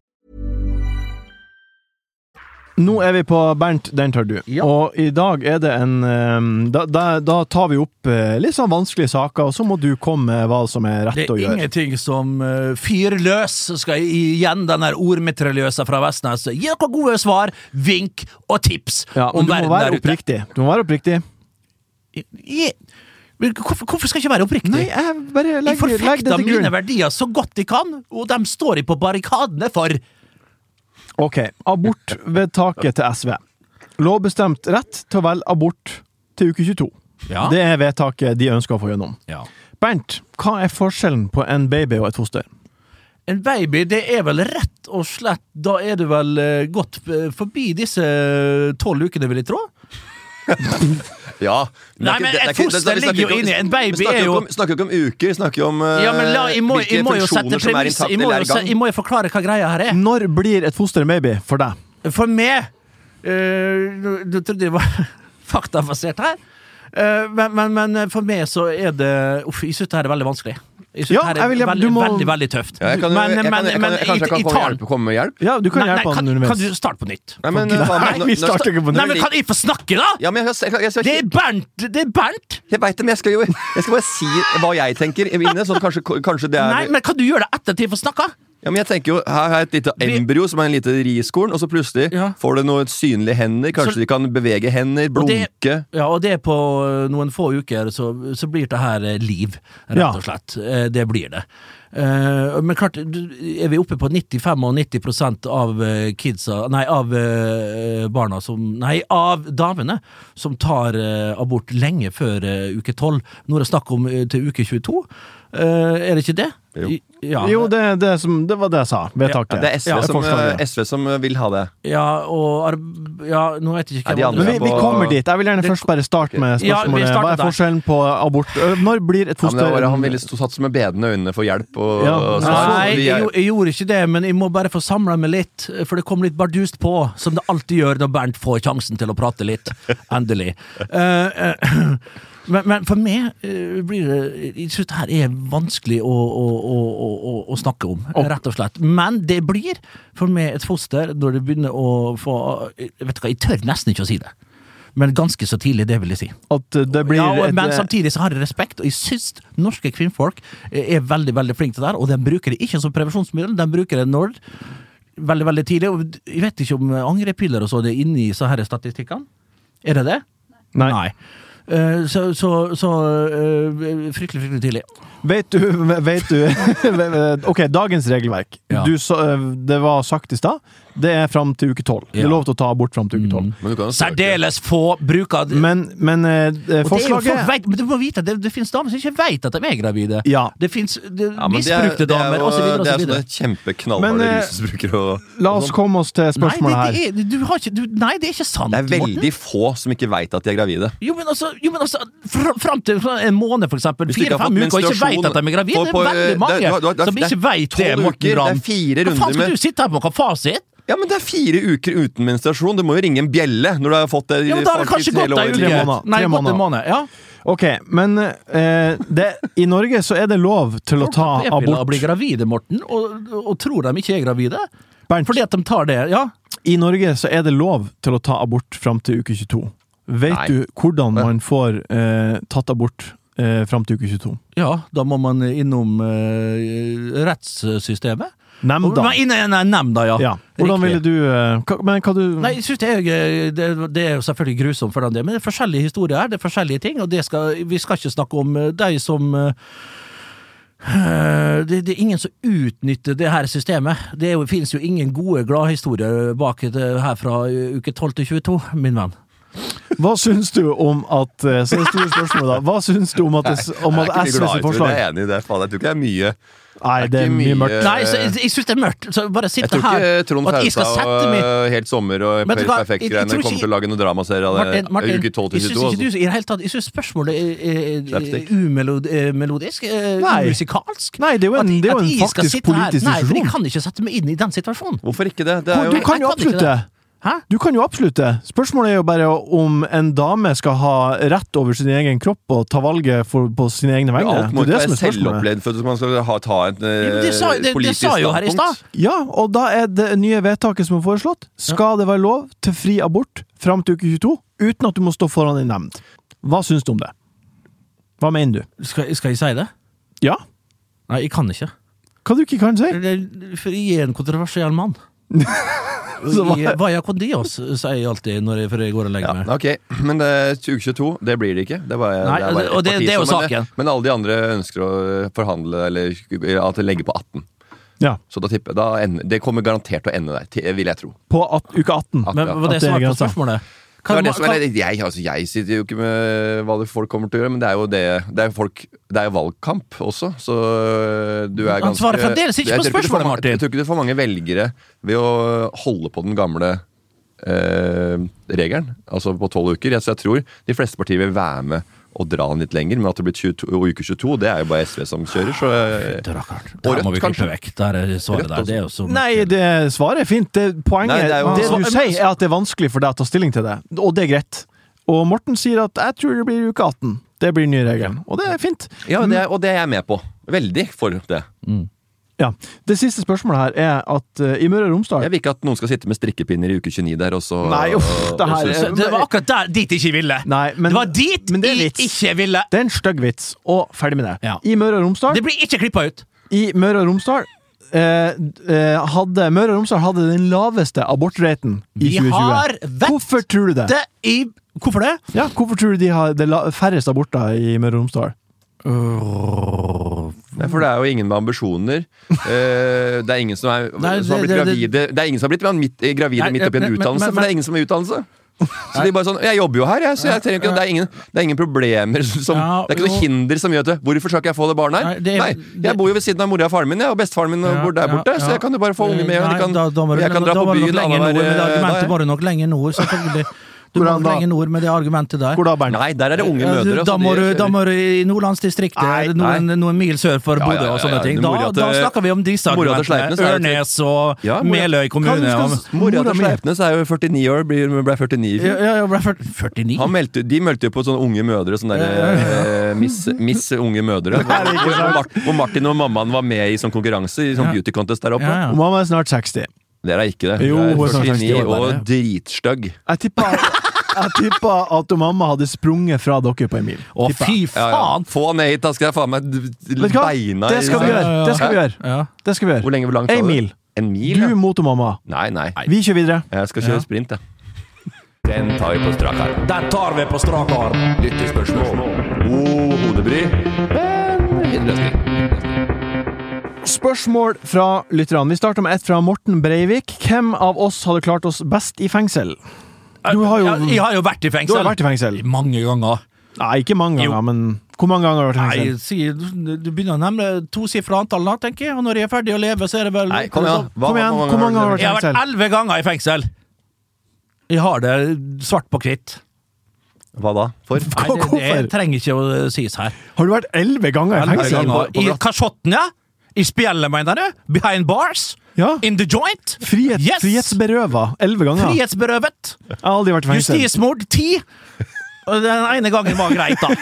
Nå er vi på Bernt, den tar du. Ja. Og i dag er det en da, da, da tar vi opp litt sånn vanskelige saker, og så må du komme med hva som er rett å gjøre. Det er ingenting som uh, fyr løs. Skal igjen den der ordmetreløse fra Vestnes gi dere gode svar, vink og tips ja, om verden der ute. Oppriktig. Du må være oppriktig. I, Hvorfor, hvorfor skal jeg ikke være oppriktig? Nei, jeg bare legger, jeg forfekter legger det til grunn. mine verdier så godt de kan, og de står jeg på barrikadene for. Ok, abortvedtaket til S V. Lovbestemt rett til å velge abort til uke tjueto. Ja. Det er vedtaket de ønsker å få gjennom. Ja. Bernt, hva er forskjellen på en baby og et foster? En baby, det er vel rett og slett, da er du vel uh, gått forbi disse tolv ukene, vil jeg tro? Ja. Nei, men et foster ligger jo inni. En baby er jo... Vi snakker ikke om uker, vi snakker om uh, ja, men la, jeg må, jeg må jo sette premiss, jeg må jo, jeg må jo forklare hva greia her er. Når blir et foster en baby for deg? For meg, uh, du trodde det var faktabasert her, uh, men, men, men for meg så er det, uff, jeg synes det her er veldig vanskelig. Jeg synes Ja, det her jeg er vil- veldig, du må- veldig, veldig tøft. Ja, jeg kan, Men- jeg kan, men- jeg kan, men jeg, kanskje jeg i- kan i få talen- hjelp, komme med hjelp? Ja, du kan Nei, nei, hjelpe kan, han underveis. kan du starte på nytt? Nei, men, For faen, Gud. nå- vi nå- starter ikke på Nei, nytt. men kan jeg få snakke da? Ja, men jeg, jeg, jeg, jeg, jeg, Det er Bernt, det er Bernt! jeg vet det, men jeg skal jo Jeg skal bare si hva jeg tenker inne, så kanskje, kanskje det er Nei, men kan du gjøre det etter tid for snakka? Ja, men jeg tenker jo, her har jeg et lite Vi- embryo som er en lite riskorn, og så plutselig Ja. får det noen synlige hender, kanskje Så- de kan bevege hender, Og det- blunke. Ja, og det er på noen få uker så, så blir det her eh, liv, rett Ja. og slett. Eh, Det blir det. Eh, men klart, du- er vi oppe på nittifem og nitti prosent av eh, kidsa, nei, av eh, barna som, nei, av damene som tar eh, abort lenge før eh, uke tolv. Nå er det snakk om eh, til uke tjueto. Eh, er det ikke det? Jo. I- Ja. Jo, det, det, som, det var det jeg sa. Vedtaket. Ja, det er SV, Ja, som, forslaget. S V som vil ha det. Ja, og arb ja, nå vet jeg ikke Nei, de hvem andre Men vi, vi kommer dit. Jeg vil gjerne Det- først bare starte med Ja, vi spørsmålet. starter Hva er der. forskjellen på abort? Øh, Når blir et Ja, men det foster var, han ville stå satt med bedende øyne for hjelp. Og, Ja. og, så, Nei, vi jeg, er- gjo- jeg gjorde ikke det, men jeg må bare få samla meg litt, for det kom litt bardust på, som det alltid gjør når Bernt får sjansen til å prate litt. Endelig. Eh, eh, men, men for meg eh, blir det Jeg synes det her er vanskelig å, å, å, å, å snakke om, rett og slett. Men det blir for meg et foster når det begynner å få jeg Vet du hva, jeg tør nesten ikke å si det. Men ganske så tidlig, det vil jeg si. at det blir Ja, og, et, men samtidig så har jeg respekt, og jeg synes norske kvinnfolk er veldig, veldig flinke til det der, og de bruker det ikke som prevensjonsmiddel, de bruker det når veldig, veldig tidlig, og jeg vet ikke om angrepiller og så det er inne i så her statistikkene. Er det det? Nei. Eh, så så, så eh, fryktelig, fryktelig tidlig. Vet du, vet du Ok, dagens regelverk. Ja. Du, sa- det var sagt i stad. Det er fram til uke tolv. Det Ja. er lov til å ta abort fram til uke tolv. Men du kan jo søke. Særdeles få bruker det. Men, men eh, Og det er jo forslaget folk vet, men du må vite at det, det finnes damer som ikke vet at de er gravide. Ja. Det finnes det, Ja, men det er- misbrukte det er damer, jo- og så videre, og Det så er videre. sånne kjempeknallharde Men, eh, rusmisbrukere og, La og oss sånn. komme oss til spørsmålet nei, her. det er, du har ikke, du, nei, det er ikke sant, Det er Morten. veldig få som ikke vet at de er gravide. Jo, men altså, jo, men altså fr fram til en måned, for eksempel, Hvis du ikke har fire-fem fått uker, og ikke vet at de er gravide. på- Det på- er veldig mange det- du har- du har- som det er ikke vet det, tolv Morten uker, Ramm. det er fire Hva faen runder skal med- du sitte her med noen fasit? Ja, men det er fire uker uten menstruasjon. Du må jo ringe en bjelle når du har fått det. Ja, men da har det kanskje hele gått ei året. Tre uke. måneder. Nei, Tre gått en måneder. måned. Ja. Ok, men eh, det, i Norge så er det lov til å ta Folk tar p-piller og abort. blir gravide, Morten, og, og tror de ikke er gravide. Bernt, Fordi at de tar det, ja. i Norge så er det lov til å ta abort fram til uke tjueto. Vet Nei. du hvordan man får eh, tatt abort eh, fram til uke tjueto? Ja, da må man innom eh, rettssystemet. Nemnda. Men Innen en nemnda, ja. Ja. Hvordan Riktig. ville du eh, hva, Men hva du Nei, jeg synes det er, det, det er jo selvfølgelig grusomt for det, men det er forskjellige historier her, det er forskjellige ting, og det skal, vi skal ikke snakke om eh, de som eh, det, det er ingen som utnytter det her systemet. Det er jo, finnes jo ingen gode gladhistorier bak det her fra uke tolv til tjueto, min venn. Hva syns du om at eh, Så det store spørsmålet, da. Hva syns du om at, det, om at Jeg er ikke S V glad sitt i det, forslag? jeg er enig i det. Faen, jeg tror ikke det er mye. Nei, det er det er ikke mye mye- mørkt. Nei, så jeg, jeg synes det er mørkt, så bare Jeg sitte tror her ikke Trond og at jeg skal Fausa sette og meg uh, Helt sommer og Vet du Per hva? Jeg- jeg Perfekt-greiene tror kommer ikke- til å lage noe dramaserie av det Martin, Martin, uke tolv til jeg synes tjueto. ikke du i det hele tatt Jeg synes spørsmålet er, er, Slapstick. er umelodisk, Nei. umusikalsk. Nei, det er jo en, At- det er jo at en jeg skal faktisk sitte her- politisk Nei, for jeg diskusjon. kan ikke sette meg inn i den situasjonen. Hvorfor ikke det? Det er Du jo kan jo jeg kan ikke absolutt det. det. Hæ? Du kan jo absolutt det. Spørsmålet er jo bare om en dame skal ha rett over sin egen kropp og ta valget for, på sine egne vegne. alt må Det er ikke det som være er spørsmålet. selvopplevd for at man skal ha, ta et Jo, men det sa- det- det politisk sa jo her i standpunkt. stad. Ja, og da er det nye vedtaket som er foreslått. Skal det være lov til fri abort fram til uke tjueto, uten at du må stå foran en nemnd? Hva syns du om det? Hva mener du? Skal, skal jeg si det? Ja? Nei, jeg kan ikke. Hva du ikke kan si? Det- For jeg er en kontroversiell mann. I Vaya con Dios, sier jeg alltid når jeg, før jeg går og legger Ja, meg. ok, men det, tjue tjueto, det blir det ikke. Det var, Nei, det er bare og det- et parti det er jo som- saken. Men alle de andre ønsker å forhandle, eller at det legger på atten. Ja. Så da tipper da ender, det kommer garantert til å ende der, til- vil jeg tro. På at, uke atten. Men var det At det er svar på grensa. spørsmålet? Det er Kan, det som er, kan, jeg, altså, jeg sitter jo ikke med hva det folk kommer til å gjøre, men det er jo det Det er jo folk Det er jo valgkamp også, så du er Han ganske svarer fremdeles ikke jeg på tror du får spørsmålet, ma- Martin. Jeg tror ikke du får mange velgere ved å holde på den gamle eh, regelen, altså på tolv uker. Jeg, så jeg tror de fleste partier vil være med og dra den litt lenger, men at det blir tjueto, uke tjueto, det er jo bare S V som kjører, så det er rakkeren. Da Rødt, må vi klippe kanskje. vekk. Der er svaret Rødt der. Det er jo så Nei, det svaret er fint. Det, poenget Nei, det er jo- det du Men- sier, er at det er vanskelig for deg å ta stilling til det, og det er greit. Og Morten sier at jeg tror det blir uke atten. Det blir den nye regelen, og det er fint. Ja, det, er- og det er jeg med på. Veldig for det. Ja. Det siste spørsmålet her er at uh, i Møre og Romsdal Jeg vil ikke at noen skal sitte med strikkepinner i uke tjueni der, og så Nei, uff, det her Så det var akkurat der, dit jeg ikke ville. Nei, men- det var dit men det er jeg vits. ikke ville. Det er en stygg vits, og ferdig med det. Ja. I Møre og Romsdal Det blir ikke klippa ut. I Møre og Romsdal eh, eh, hadde Møre og Romsdal hadde den laveste abortraten i Vi tjue tjue. har vett Hvorfor tror du det? Det i Hvorfor det? Ja, hvorfor tror du de har det la- færreste aborter i Møre og Romsdal? Nei, for det er jo ingen med ambisjoner. Eh, det er ingen som, er, Nei, som har blitt det- det- gravide Det er ingen som har blitt midt, gravide Nei, midt oppi en men- men- utdannelse, men- for det er ingen som har utdannelse. Så de bare sånn Jeg jobber jo her, jeg, så jeg trenger ikke det er, ingen, det er ingen problemer som Ja, Det er ikke noe jo. hinder som gjør at det, Hvorfor skal ikke jeg få det barnet her? Nei, det er- Nei, det- jeg bor jo ved siden av mora og faren min, jeg, og bestefaren min Ja, bor der ja, borte, så ja. jeg kan jo bare få unge med, og de Nei, kan, da, da må du, jeg kan dra da på må du nok byen lenger nord, annenhver, men det eh, argumentet dag. må du nok lenger nord, selvfølgelig. Du må Hvordan nok da? lenger nord med det argumentet der. Hvor da, Bernt? Nei, der er det unge Ja, mødre. du- så Da de må, du, kjører. da må du i Nordlandsdistriktet, Nei, noen, nei. noen mil sør for Ja, Bodø ja, ja, og sånne ja. ting. Da, Mora til- da snakker vi om disse Mora til argumentene. Sleipnes er jo til- Ørnes og Ja, mora- Meløy kommune. Hva og- skal- Mora Mora til mi. Sleipnes er jo førtini år, ble, ble førtini i fjor. Ja, ja, ja, ble ført- førtini? Han meldte, de meldte jo på sånne unge mødre, sånne der, eh, miss, miss unge mødre. Hvor, hvor, Mart, hvor Martin og mammaen var med i sånn konkurranse, i sånn Ja. beauty contest der oppe. Ja, ja. Og mamma er snart seksti. Dere er ikke det. Jo, Dere hun er er sånn førtini seksti år og bare. dritstygg. Jeg tippa Jeg tippa at mamma hadde sprunget fra dere på en mil. Å, Tippa fy Ja, ja. faen! Få ned hit, da skal jeg faen meg d- d- Vet du hva? beina Det skal vi i- gjøre. Det skal vi gjøre. Ja. Det skal vi Hvor gjøre. lenge, hvor langt sa En du? mil. En mil, Du ja. mot mamma. Nei, nei. Vi kjører videre. Jeg skal kjøre Ja. sprint, jeg. Den tar vi på strak arm. Den tar vi på strak arm. Lyttespørsmål. God hodebry, men innløsning. Spørsmål fra lytterne. Vi starter med et fra Morten Breivik. Hvem av oss hadde klart oss best i fengsel? Du har jo, Ja, jeg har jo vært i du fengsel. har vært i fengsel. Mange ganger. Nei, ikke mange ganger, Jo. men hvor mange ganger har du vært i Nei, fengsel? si, du du begynner å nemne tosifra antall da, tenker jeg. Og når jeg er ferdig å leve, så er det vel Nei, kom igjen. Hva- Kom igjen, hva- hvor mange har du vært Jeg i har vært fengsel? elleve ganger i fengsel. Jeg har det svart på hvitt. Hva da? For? Nei, det, Hvorfor? det trenger ikke å sies her. Har du vært elleve ganger i Elleve fengsel? ganger. på- på I glatt. kasjotten, ja. I spjellet, mener du? Behind bars? Ja. In the joint? Frihet, Yes! Frihetsberøva. Elleve ganger. Frihetsberøvet. Jeg har aldri vært i fengsel. Justismord ti. Og den ene gangen var greit, da.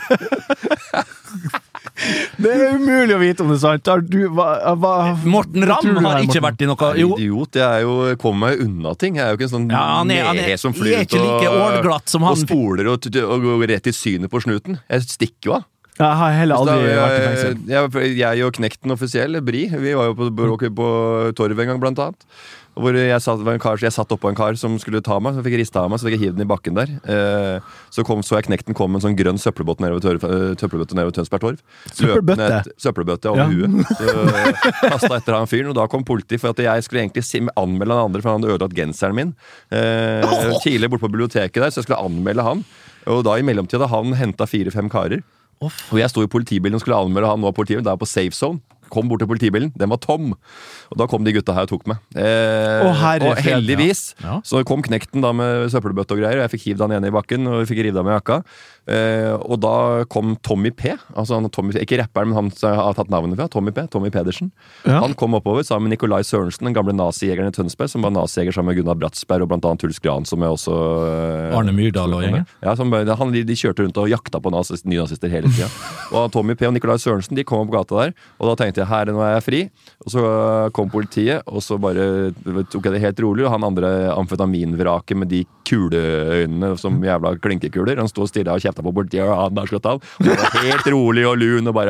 Det er umulig å vite om det er sant. Har du, hva, hva, Morten hva tror Ramm du har her, ikke Morten? vært i noe Jeg er Jo, idiot. Jeg er jo, kommer meg unna ting. Jeg er jo ikke en sånn ja, han er, han er, nehe som jeg flyr er ut ikke like ålglatt som og han. spoler og, og går rett i synet på snuten. Jeg stikker jo av. Jeg har heller aldri Så da, vært i jeg, fengsel. jeg, jeg og Knekten offisiell, Bri, vi var jo på, på, på Torv en gang, blant annet. Hvor jeg satt, var en kar, jeg satt oppå en kar som skulle ta meg, så fikk jeg rista av meg, så fikk jeg hive den i bakken der. Eh, så kom, så jeg Knekten kom med en sånn grønn søppelbåt nede ved Tørv- søppelbøtte nede ved Tønsberg Torv. Søppelbøtte? Løpende et- Søppelbøtte over Ja. huet. Så kasta etter han fyren, og da kom politi for at jeg skulle egentlig si, anmelde han andre, for han hadde ødelagt genseren min. Eh, Tidligere borte på biblioteket der, så jeg skulle anmelde han. Og da i mellomtida hadde han henta fire-fem karer. Og jeg sto i politibilen og skulle anmelde han nå politiet, da på safe zone. Kom bort til politibilen, den var tom. Og da kom de gutta her og tok meg. Eh, Å, herre og fred, heldigvis ja. Ja. så kom Knekten da med søppelbøtte og greier, og jeg fikk hivd han ene i bakken, og vi fikk revet av meg jakka. Eh, og da kom Tommy P, altså han, Tommy, ikke rapperen, men han som har tatt navnet fra, Tommy P, Tommy Pedersen. Ja. Han kom oppover sammen med Nikolai Sørensen, den gamle nazijegeren i Tønsberg, som var nazijeger sammen med Gunnar Bratsberg og blant annet Truls Gran, som jeg også eh, Arne Myrdal og gjengen. Ja, som, bare- han, de, de kjørte rundt og jakta på nazist, nynazister hele tida. Og Tommy P og Nikolai Sørensen de kom opp gata der, og da tenkte jeg her nå er jeg fri. Og så kom politiet, og så bare tok jeg det helt rolig, og han andre amfetaminvraket med de kuleøynene som jævla klinkekuler, han stod og stirra og kjefta på politiet, og han der slått av. Og jeg var helt rolig og lun og bare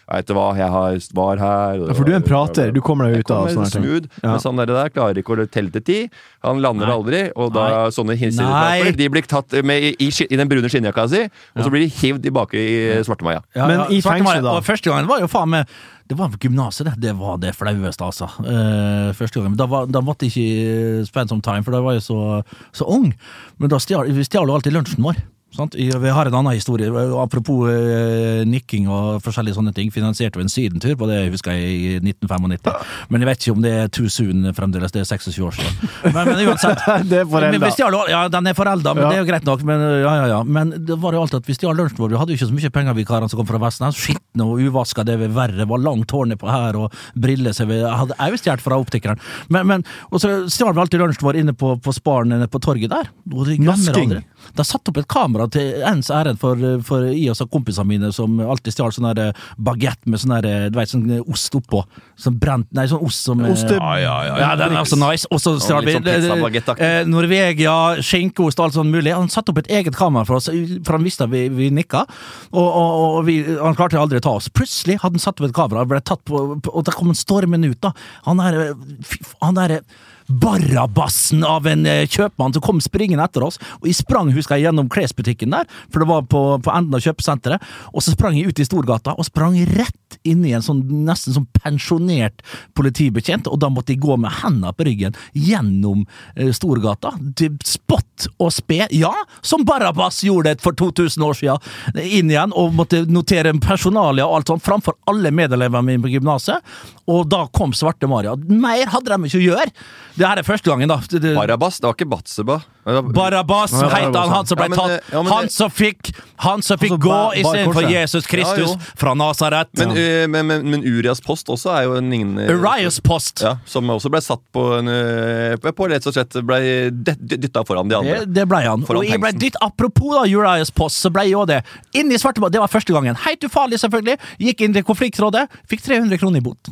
vet du hva, jeg har svar her. Ja, for du er en prater, du kommer deg ut av sånne ting. Smooth, ja. Men sånn der, der klarer ikke å telle til ti. Han lander Nei. aldri, og da Nei. sånne hinsideprater, de blir tatt med i, i, i den brune skinnjakka si, og så blir de hivd tilbake i Svartemøya. Ja, ja, men i fengsel da? Og første gangen var jo faen med Det var på gymnaset, det. Det var det flaueste, altså. Uh, første gangen. Men da, var, da måtte jeg ikke spend some time, for da var jeg så, så ung. Men da stjal, vi stjal jo alltid lunsjen vår. Sant? Vi har en annen historie, apropos eh, nikking og forskjellige sånne ting, finansierte jo en sydentur på det, husker jeg, i nitten femognitti, men jeg vet ikke om det er too soon fremdeles, det er seksogtyve år siden. Men, men uansett, det er forelda. Men, stjal, ja, den er forelda, men ja. det er jo greit nok, men, ja, ja, ja. Men det var jo alltid at vi stjal lunsjen vår, vi hadde jo ikke så mye penger, vi karene som kom fra Vesten, skittende og uvasket, det var verre, var langt hårene på her, og briller seg, jeg hadde jeg stjert fra optikeren, men, men, og så stjal vi alltid lunsjen vår inne på, på sparen, på torget der, og det glemmer aldri. Da satt opp et kamera til ens ærend for, for i oss og kompisene mine som alltid stjal sånn der baguette med sånn der, du vet, sånn ost oppå. Sånn brent, nei, sånn ost som... Oste... Ja, ja, ja, ja, den er også nice. Og så stjal vi eh, Norvegia, skinkeost og alt sånn mulig. Han satt opp et eget kamera for oss, for han visste at vi, vi nikka, og, og, og vi, han klarte aldri å ta oss. Plutselig hadde han satt opp et kamera, ble tatt på, og da kom en stormen ut da. Han er, han er Barabassen av en kjøpmann som kom springende etter oss, og jeg sprang, husker jeg, gjennom klesbutikken der, for det var på, på enden av kjøpesenteret, og så sprang jeg ut i Storgata, og sprang rett inn i en sånn, nesten sånn pensjonert politibetjent, og da måtte jeg gå med hendene på ryggen gjennom eh, Storgata, til spott og spe, ja, som Barabbas gjorde det for to tusen år siden, inn igjen, og måtte notere personalia og alt sånt, framfor alle medeleverne mine på gymnaset, og da kom Svarte Maria. Mer hadde de ikke å gjøre. Det her er første gangen, da. Det, det... Barabbas, det var ikke Batseba. Barabbas, ja, heit han, han som ble ja, men, tatt. Ja, han, det... som fikk, han som fikk altså, gå i stedet for Jesus Kristus ja, fra Nazaret. Men, ja. uh, men, men, men Urias post også er jo en lignende... Urias post. Ja, som også ble satt på en... Uh, på rett og slett ble dyttet foran de andre. Det, det ble han. Foran og jeg ble dytt, apropos da, Urias post, så ble jeg jo det. Inn i Svartebadet, det var første gangen. Heit ufarlig selvfølgelig. Gikk inn til konfliktrådet, fikk tre hundre kroner i bot.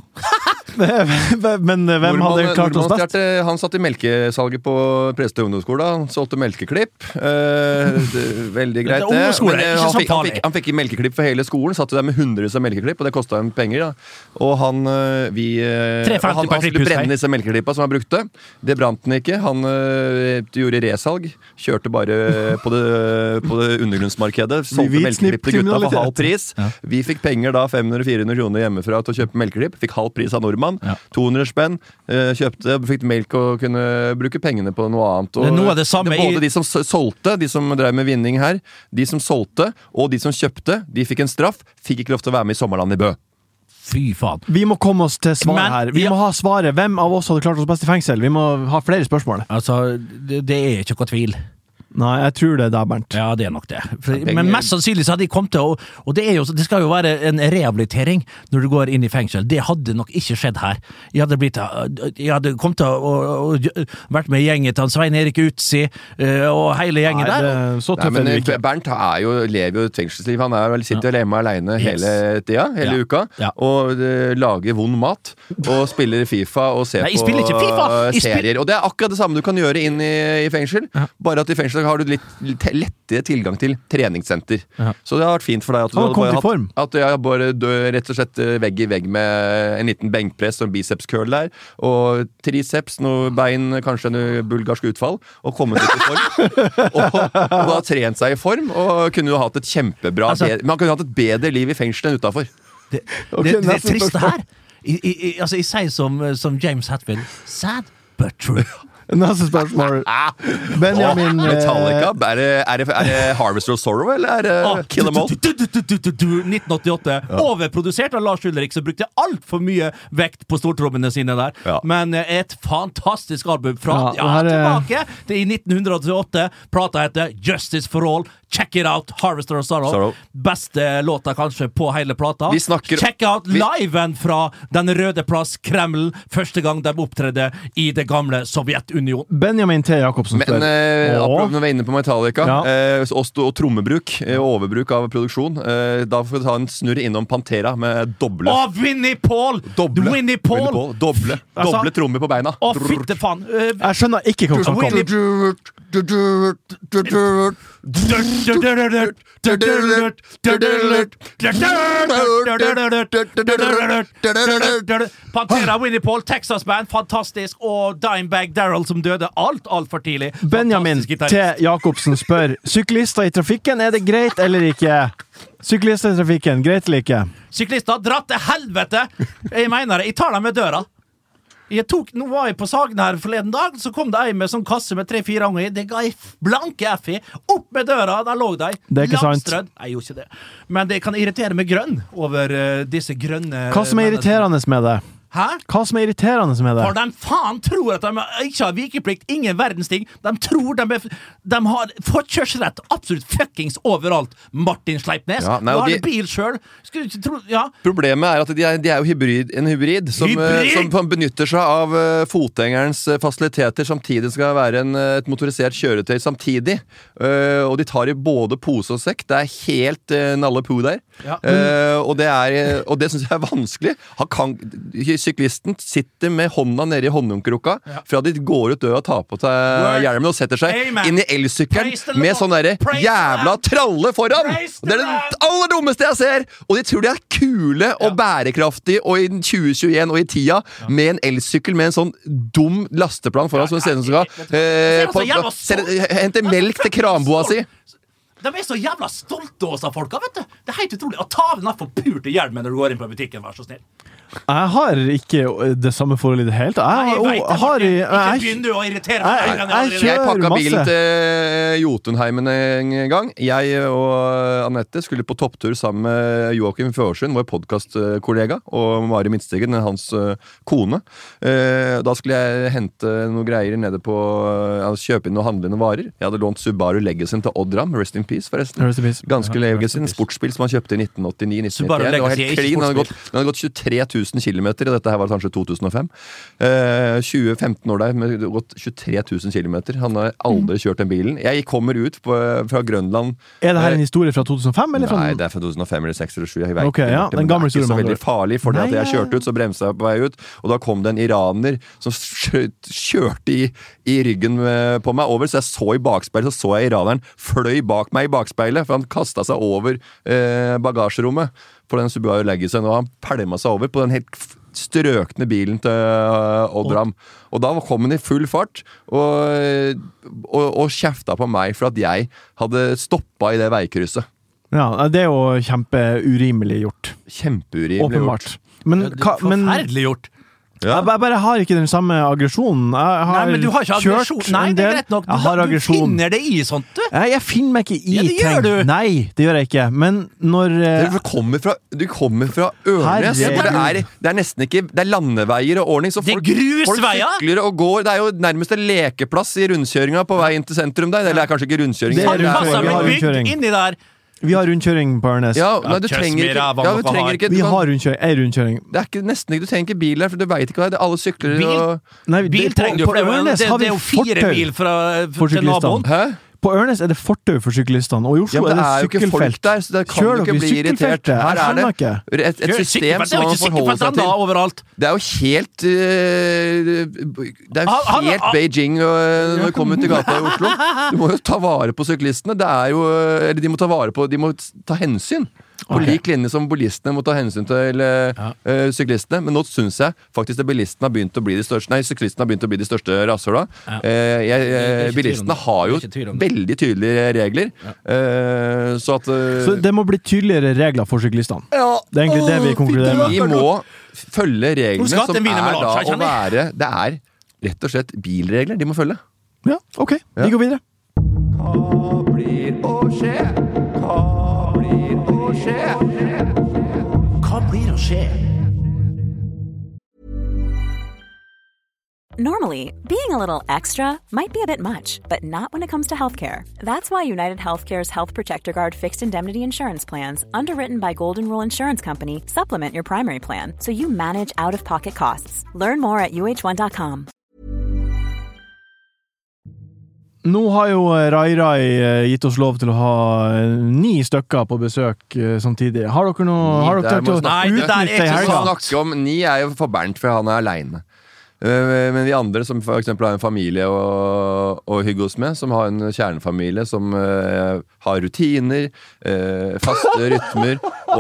Men hvem hadde klart oss best? Han satt i melkesalget på Prestøy ungdomsskole. Han solgte melkeklipp. Eh, det, veldig greit det. det. Men, eh, han, fikk, han, fikk, han fikk i melkeklipp for hele skolen. Satt der med hundrevis av melkeklipp, og det kostet ham penger. Da. Og han, vi, han, han skulle brenne disse melkeklippa som han brukte. Det brant han ikke. Han uh, gjorde resalg. Kjørte bare på det, på det undergrunnsmarkedet. Solgte melkeklipp til gutta for halv pris. Ja. Vi fikk penger da, fem hundre til fire hundre kroner hjemmefra til å kjøpe melkeklipp. Fikk halv pris av nordmann. Ja. to hundre spenn. Uh, kjøpte, fikk melk og kunne bruke pengene på noe annet. Og det er noe av det samme både de som solgte, de som drev med vinning her, de som solgte, og de som kjøpte, de fikk en straff, fikk ikke lov til å være med i Sommerland i Bø. Fy faen. Vi må komme oss til svaret her. Vi ja. må ha svaret. Hvem av oss hadde klart oss best i fengsel? Vi må ha flere spørsmål. Altså, det, det er ikke noe tvil. Nei, jeg tror det er da, Bernt. Ja, det er nok det. For, men mest sannsynlig så hadde de kommet til å, og det, er jo, det skal jo være en rehabilitering når du går inn i fengsel. Det hadde nok ikke skjedd her. Jeg hadde blitt, jeg hadde kommet til å, og, og vært med i gjengen til Svein Erik Utsi og hele gjengen Nei, der. Så Nei, men Bernt er jo, lever jo et fengselsliv. Han er vel sitter jo hjemme alene yes. hele tida, hele ja. uka, ja. og uh, lager vond mat, og spiller FIFA og ser Nei, på uh, serier. Og det er akkurat det samme du kan gjøre inn i, i fengsel, ja. bare at i fengsel har du litt, litt lettere tilgang til treningssenter. Ja. Så det har vært fint for deg at du har kommet i form. At jeg bare dør rett og slett vegg i vegg med en liten benkpress og en biceps curl der, og triceps, noe bein, kanskje en bulgarsk utfall, og kommet litt i form. og, og da trent seg i form, og kunne jo hatt et kjempebra altså, bedre, man kunne hatt et bedre liv i fengselen enn utenfor. Det, okay, det, det er triste her. I, i, altså, jeg sier som, som James Hetfield, sad but true. Neste spørsmål. Benjamin oh, Metallica, er det, er, det, er det Harvester of Sorrow, eller er det oh, Kill Em All? nitten åttiåtte. Ja. Overprodusert av Lars Ulrik, som brukte alt for mye vekt på stortrommene sine der. Ja. Men et fantastisk album fra ja, ja, tilbake til i nitten åttiåtte. Plata heter Justice for All. Check it out, Harvester of Sorrow. Sorrow. Beste låta kanskje på hele plata. Vi snakker, Check out vi... liven fra Den røde plass, Kreml, første gang de opptredde i det gamle Sovjetunion. Benjamin T. Jacobsen spør. Men eh, når vi er inne på Metallica, ja. eh, og, og trommebruk, eh, overbruk av produksjon, eh, da får vi ta en snurr innom Pantera med doble. Å, Winnie Paul! Doble. Winnie Paul! Winnie Paul. Doble. Altså, doble trommer på beina. Å, fitte faen. Uh, jeg skjønner ikke hva som kom. Pantera, Winnie Paul, Texas Band, fantastisk, og Dimebag Darrell som døde alt, alt for tidlig. Benjamin T. Jacobsen spør, syklister i trafikken, er det greit eller ikke? Syklister i trafikken, greit eller ikke? Syklister, dratt til helvete! Jeg mener det, jeg tar dem med døra. Jeg tok, nå var jeg på Sagen her forleden dag, så kom det en med sånn kasse med tre-fire anger i, det ga jeg blanke F i, opp med døra, der lå de. Det er ikke sant. Nei, jeg gjorde ikke det. Men det kan irritere meg grønn over uh, disse grønne... Hva som er irriterende med det? Hæ? Hva som er irriterende med det? For de faen tror at de ikke har vikeplikt, ingen verdens ting. De tror de, er, de har forkjørsrett absolutt fuckings overalt. Martin Sleipnes, ja, nei, du har de, bil selv. Skulle ikke tro, ja. Problemet er at de er, de er jo hybrid, en hybrid som, hybrid? som benytter seg av uh, fotgjengerens uh, fasiliteter, samtidig skal være en, uh, et motorisert kjøretøy samtidig. Uh, og de tar i både pose og sekk. Det er helt uh, nalle po der. Ja. Uh, og det, er, og det synes jeg er vanskelig. Han kan... Syklisten sitter med hånda nede i håndjomkrukka ja. fra de går ut døra og tar på seg hjelmen og setter seg Amen. inn i elsykkelen med sånn derre jævla tralle foran! Det er det aller dummeste jeg ser! Og de tror de er kule og ja. bærekraftige og i tjue tjueen og i tida ja. med en elsykkel med en sånn dum lasteplan foran ja, som ser ut som skal eh, på, hente melk til kranboa si. De er så jævla stolte hos folka, vet du. Det er helt utrolig. Å ta den for purt i hjelmen når du går inn på butikken, vær så snill. Jeg har ikke det samme forholdet i det helt. Jeg, jeg vet det, har, jeg, jeg, ikke begynner du å irritere meg. Jeg, jeg, jeg, jeg pakket bilen til Jotunheimen en gang. Jeg og Annette skulle på topptur sammen med Joakim Førsund, vår podcastkollega, og Mari Midtstigen, hans kone. Da skulle jeg hente noen greier nede på, kjøpe inn og handle noen varer. Jeg hadde lånt Subaru Legacyen til Oddram, Rest in Peace forresten. Rest in peace. Ganske ja, Legacyen, en sportsbil som han kjøpte i nitten åttini nitten nittien. Det var helt clean, den hadde gått, den hadde gått tjuetre tusen kilometer, og dette her var kanskje to tusen og fem. Eh, tjue femten år der, med gått tjuetre tusen kilometer. Han har aldri kjørt den bilen. Jeg kommer ut på, fra Grønland. Er det her en historie fra to tusen og fem? Eller fra... Nei, det er fra to tusen og fem eller seks eller sju. Jeg vet okay, ja, det, den gamle det er ikke så veldig farlig, for det at jeg kjørte ut, så bremset jeg på vei ut, og da kom det en iraner som kjørte i, i ryggen på meg over, så jeg så i bakspeilet, så så jeg iraneren fløy bak meg i bakspeilet, for han kastet seg over eh, bagasjerommet på den Subaru Legacyen, og han pælma seg over på den helt strøkne bilen til uh, Oddram. Og da kom han i full fart og, og, og kjefta på meg for at jeg hadde stoppa i det veikrysset. Ja, det er jo kjempeurimelig gjort. Kjempeurimelig Åpenbart. gjort. Men, ka, men, forferdelig gjort. Ja. Jeg bare har ikke den samme aggresjonen. Jeg har Nei, men du har ikke aggresjon. Nei, det er greit nok. Du, jeg har du finner det i sånt, du. Jeg, jeg finner meg ikke i ja, det ting. Gjør du. Nei, det gjør jeg ikke. Men når uh... Du kommer fra, du kommer fra Ørnes, hvor det er, det er nesten ikke det er landeveier og ordning, så folk, folk sykler og går. Det er jo nærmest en lekeplass i rundkjøringa på vei inn til sentrum der. Eller det er kanskje ikke rundkjøring. Det er rundkjøring. Vi har rundkjøring. Inni der. Vi har rundkjøring på Ørnes. Ja, nei, du trenger ikke, ja, du trenger ikke Vi har rundkjøring, ei rundkjøring. Det er ikke, nesten ikke, du trenger ikke bil der, for du vet ikke hva det er. Alle sykler bil, og... Nei, bil trenger du, for det, det, det er jo fire mil fra, til naboen. Hæ? På Ørnes er det fortau for syklistene, og i Oslo ja, er det sykkelfelt. Der, så det kan Kjør du ikke bli irritert. Her er det et, et system som man forholder seg til. Overalt. Det er jo helt uh, Det er jo helt Beijing uh, når du kommer ut i gata i Oslo. Du må jo ta vare på syklistene. Det er jo, eller de må ta vare på, de må ta hensyn. På okay. lik linje som bilistene må ta hensyn til uh, ja. uh, syklistene. Men nå synes jeg faktisk at bilistene har begynt å bli de største Nei, syklistene har begynt å bli de største rasshøla. Ja. Uh, jeg, uh, bilistene har jo veldig tydelige regler. Ja. Uh, så at uh, Så det må bli tydeligere regler for syklistene. Ja. Det er egentlig det vi konkluderer med. De må følge reglene som er da å være Det er rett og slett bilregler de må følge. Ja, ok. Vi går videre. Hva blir å skje? Hva blir å skje? Hva blir å skje? Normally, being a little extra might be a bit much, but not when it comes to healthcare. That's why United Healthcare's Health Protector Guard fixed indemnity insurance plans, underwritten by Golden Rule Insurance Company, supplement your primary plan so you manage out-of-pocket costs. Learn more at U H one dot com. Nå har jo Rai Rai gitt oss lov til å ha ni stykker på besøk samtidig. Har dere noe har dere til å utnytte i helga? Snakke om ni er jo for Bernt, for han er alene. Men vi andre som for eksempel har en familie å, å hygge oss med, som har en kjernefamilie som uh, har rutiner, uh, faste rytmer,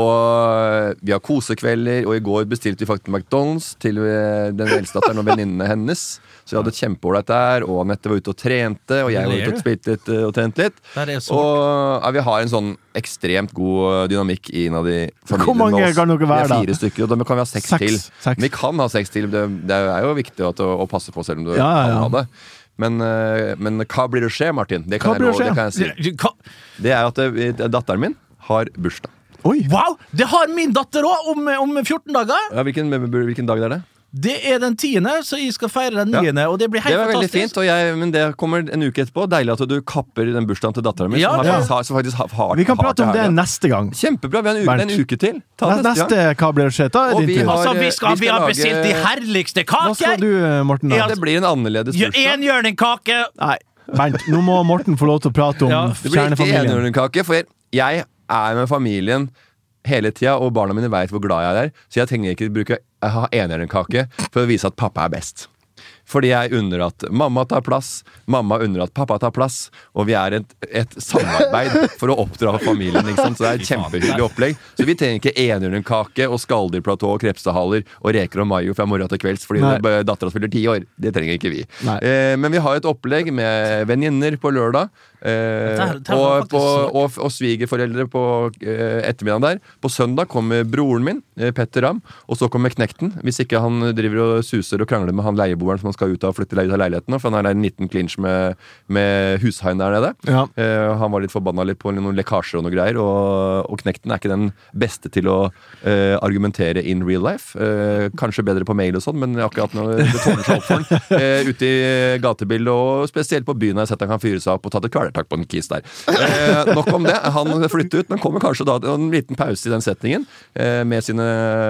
og vi har kosekvelder, og i går bestilte vi faktisk McDonald's til uh, den eldstedatteren og venninnene hennes. Så jeg hadde et kjempeålreit der, og Annette var ute og trente, og jeg var ute og spilte litt og trent litt. Og ja, vi har en sånn ekstremt god dynamikk i en av de familiene. Hvor mange kan dere være da? Vi er fire stykker, og da kan vi ha seks, seks til. Seks. Vi kan ha seks til, det, det er jo viktig at, å, å passe på selv om du ja, ja, ja. kan ha det. Men, men hva blir det å skje, Martin? Det kan, jeg, lov, det kan jeg si. Det er at det, datteren min har bursdag. Oi. Wow! Det har min datter også om, om fjorten dager. Ja, hvilken, hvilken dag er det? Det er den tiende, så jeg skal feire den niende, ja. Og det blir helt fantastisk. Det var veldig fint, og jeg, men det kommer en uke etterpå. Deilig at du kapper den bursdagen til datteren min. Ja, som, har, ja. som faktisk har, har, vi kan prate om det neste gang. Kjempebra, vi har en uke, en uke til. Ta neste, neste hva blir det skje? Ta og vi har, altså, vi, skal, vi, skal vi har bestilt de herligste kaker. Hva skal du, Morten? Ja, det blir en annerledes bursdag. Enhjørningkake. Nei, Bernt, nå må Morten få lov til å prate om ja. kjernefamilien. Det blir ikke enhjørningkake, for jeg er med familien hele tida, og barna mine vet hvor glad jeg er, så jeg trenger ikke bruke ha enhjørningkake for å vise at pappa er best. Fordi jeg unner at mamma tar plass, mamma unner at pappa tar plass, og vi er et, et samarbeid for å oppdra familien, ikke sant? Så det er et kjempehyggelig opplegg. Så vi trenger ikke enhjørningkake og skaldyrplatå og krepsehaler og reker og mayo fra morgen til kvelds, fordi datteren spiller ti år. Det trenger ikke vi. Eh, men vi har et opplegg med venninner på lørdag, Eh, der, der og, på, og, og svigerforeldre på eh, ettermiddagen der. På søndag kommer broren min, eh, Petter Ram, og så kommer Knekten. Hvis ikke han driver og suser og krangler med han leieboeren som han skal ut av flytte ut av leiligheten, for han er der en liten clinch med, med hushaien der nede. Ja. Eh, han var litt forbanna litt på noen lekkasjer og noe greier, og, og Knekten er ikke den beste til å eh, argumentere in real life. Eh, kanskje bedre på mail og sånn, men akkurat når det tårner seg opp for han eh, ute i gatebildet, og spesielt på byen har jeg sett han kan fyre seg opp og ta det kveler. Takk på en kiss der. Eh, nok om det. Han flytter ut, men kommer kanskje da en liten pause i den setningen eh, med sine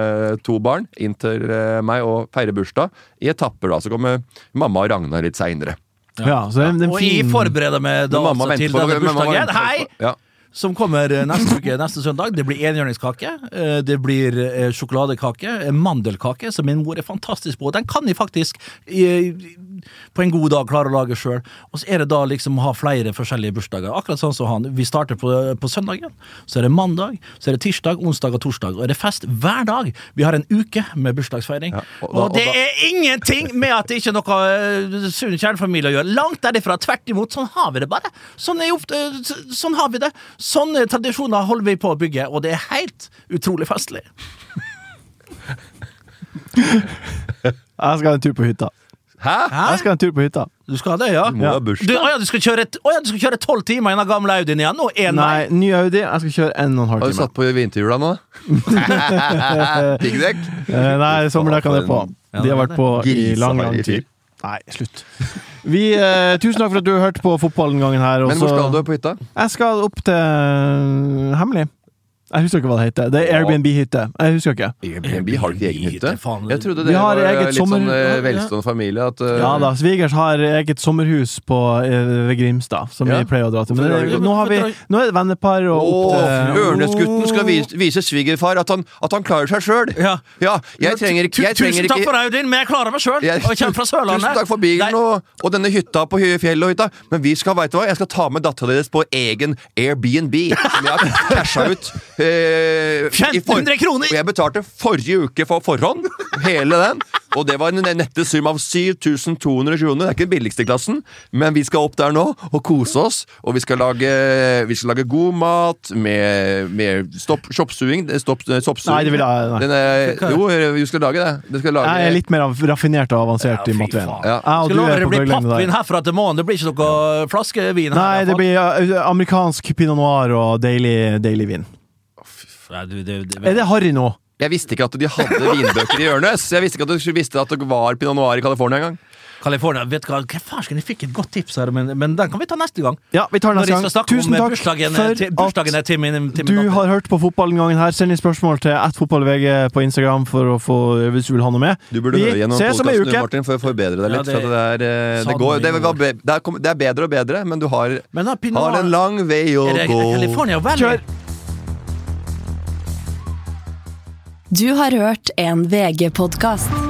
to barn inn til eh, meg og feirer bursdag i etapper da. Så kommer mamma og Ragnar litt senere. Ja, ja så den, den og jeg forbereder meg da også til denne bursdagen. Hei! Ja. Som kommer neste uke, neste søndag. Det blir enhjørningskake, det blir sjokoladekake, mandelkake, som min mor er fantastisk på. Den kan jeg faktisk på en god dag klare å lage selv. Og så er det da liksom å ha flere forskjellige bursdager. Akkurat sånn som han. Vi starter på, på søndagen, så er det mandag, så er det tirsdag, onsdag og torsdag. Og er det fest hver dag. Vi har en uke med bursdagsfeiring. Ja, og, da, og det og er ingenting med at det ikke er noe sunn kjernefamilie å gjøre. Langt derifra, tvert imot. Sånn har vi det bare. Sånn, er ofte, sånn har vi det. Sånne tradisjoner holder vi på å bygge, og det er helt utrolig festlig. Jeg skal ha en tur på hytta. Hæ? Jeg skal ha en tur på hytta. Du skal ha det, ja? Du må ha bursdag. Du, å ja, du skal kjøre å ja, du skal kjøre tolv timer i den gamle Audien igjen, og en Nei, ny Audi. Jeg skal kjøre en og en halv time. Har du satt på vinterhjula nå? Piggdekk? Nei, sommerdekkene er på. De har vært på i lang, lang tid. Nei, slutt. Vi, eh, tusen takk for at du har hørt på fotballen gangen her. Men hvor skal du på hytta? Jeg skal opp til Hemmelig. Jeg husker ikke hva det heter. Det er Airbnb-hytte. Jeg husker ikke. Airbnb har ikke egen hytte? Jeg trodde det Vi har var eget litt sommer... sånn uh, velstående familie at, uh... Ja da, svigers har eget sommerhus på, uh, ved Grimstad, som ja. vi pleier å dra til. Men det, nå, har vi, nå er det vennepar og opp til... Ørnesgutten skal vise, vise svigerfar at han, at han klarer seg selv. Ja. Ja, jeg trenger ikke... Jeg trenger tusen takk for Audin, men jeg klarer meg selv. Jeg, og jeg kommer fra Sørlandet. Tusen takk for bilen og, og denne hytta på fjellet og hytta. Men vi skal, vet du hva, jeg skal ta med datteren deres på egen Airbnb, som jeg har cashet ut. Uh, femten hundre kroner! Og jeg betalte forrige uke for forhånd, hele den. Og det var en nette sum av syv tusen to hundre kroner. Det er ikke den billigste klassen, men vi skal opp der nå og kose oss. Og vi skal lage, vi skal lage god mat med, med stopp, soppsuing. Stopp, soppsuing. Nei, det vil jeg nei. Den er, Jo, vi skal lage det. det skal lage, jeg er litt mer raffinert og avansert ja, i matveien. Ja. Ja, skal love det blir pappvin herfra til morgen. Det blir ikke noe flaskevin her. Nei, det blir amerikansk pinot noir og deilig, deilig vin. Nei, du, det, det, er det Harry nå? Jeg visste ikke at de hadde vinbøker i Ørnes. Jeg visste ikke at du visste at det var Pinot Noir i California en gang. California, vet du hva? Hva faen, jeg fikk et godt tips her, men, men den kan vi ta neste gang. Ja, vi tar neste gang. Tusen takk bursdagen, for til, bursdagen til min, til min du datter. har hørt på fotballen gangen her. Send inn spørsmål til at fotballvg på Instagram for å få, hvis du vil ha noe med. Du burde høre gjennom podcasten, Martin, for å forbedre deg litt. Ja, det, for det, er, det, går, det, er, det, er, det er bedre og bedre, men du har, men da, har en lang vei å er det, gå. California, vel? Kjør! Du har hørt en V G-podcast.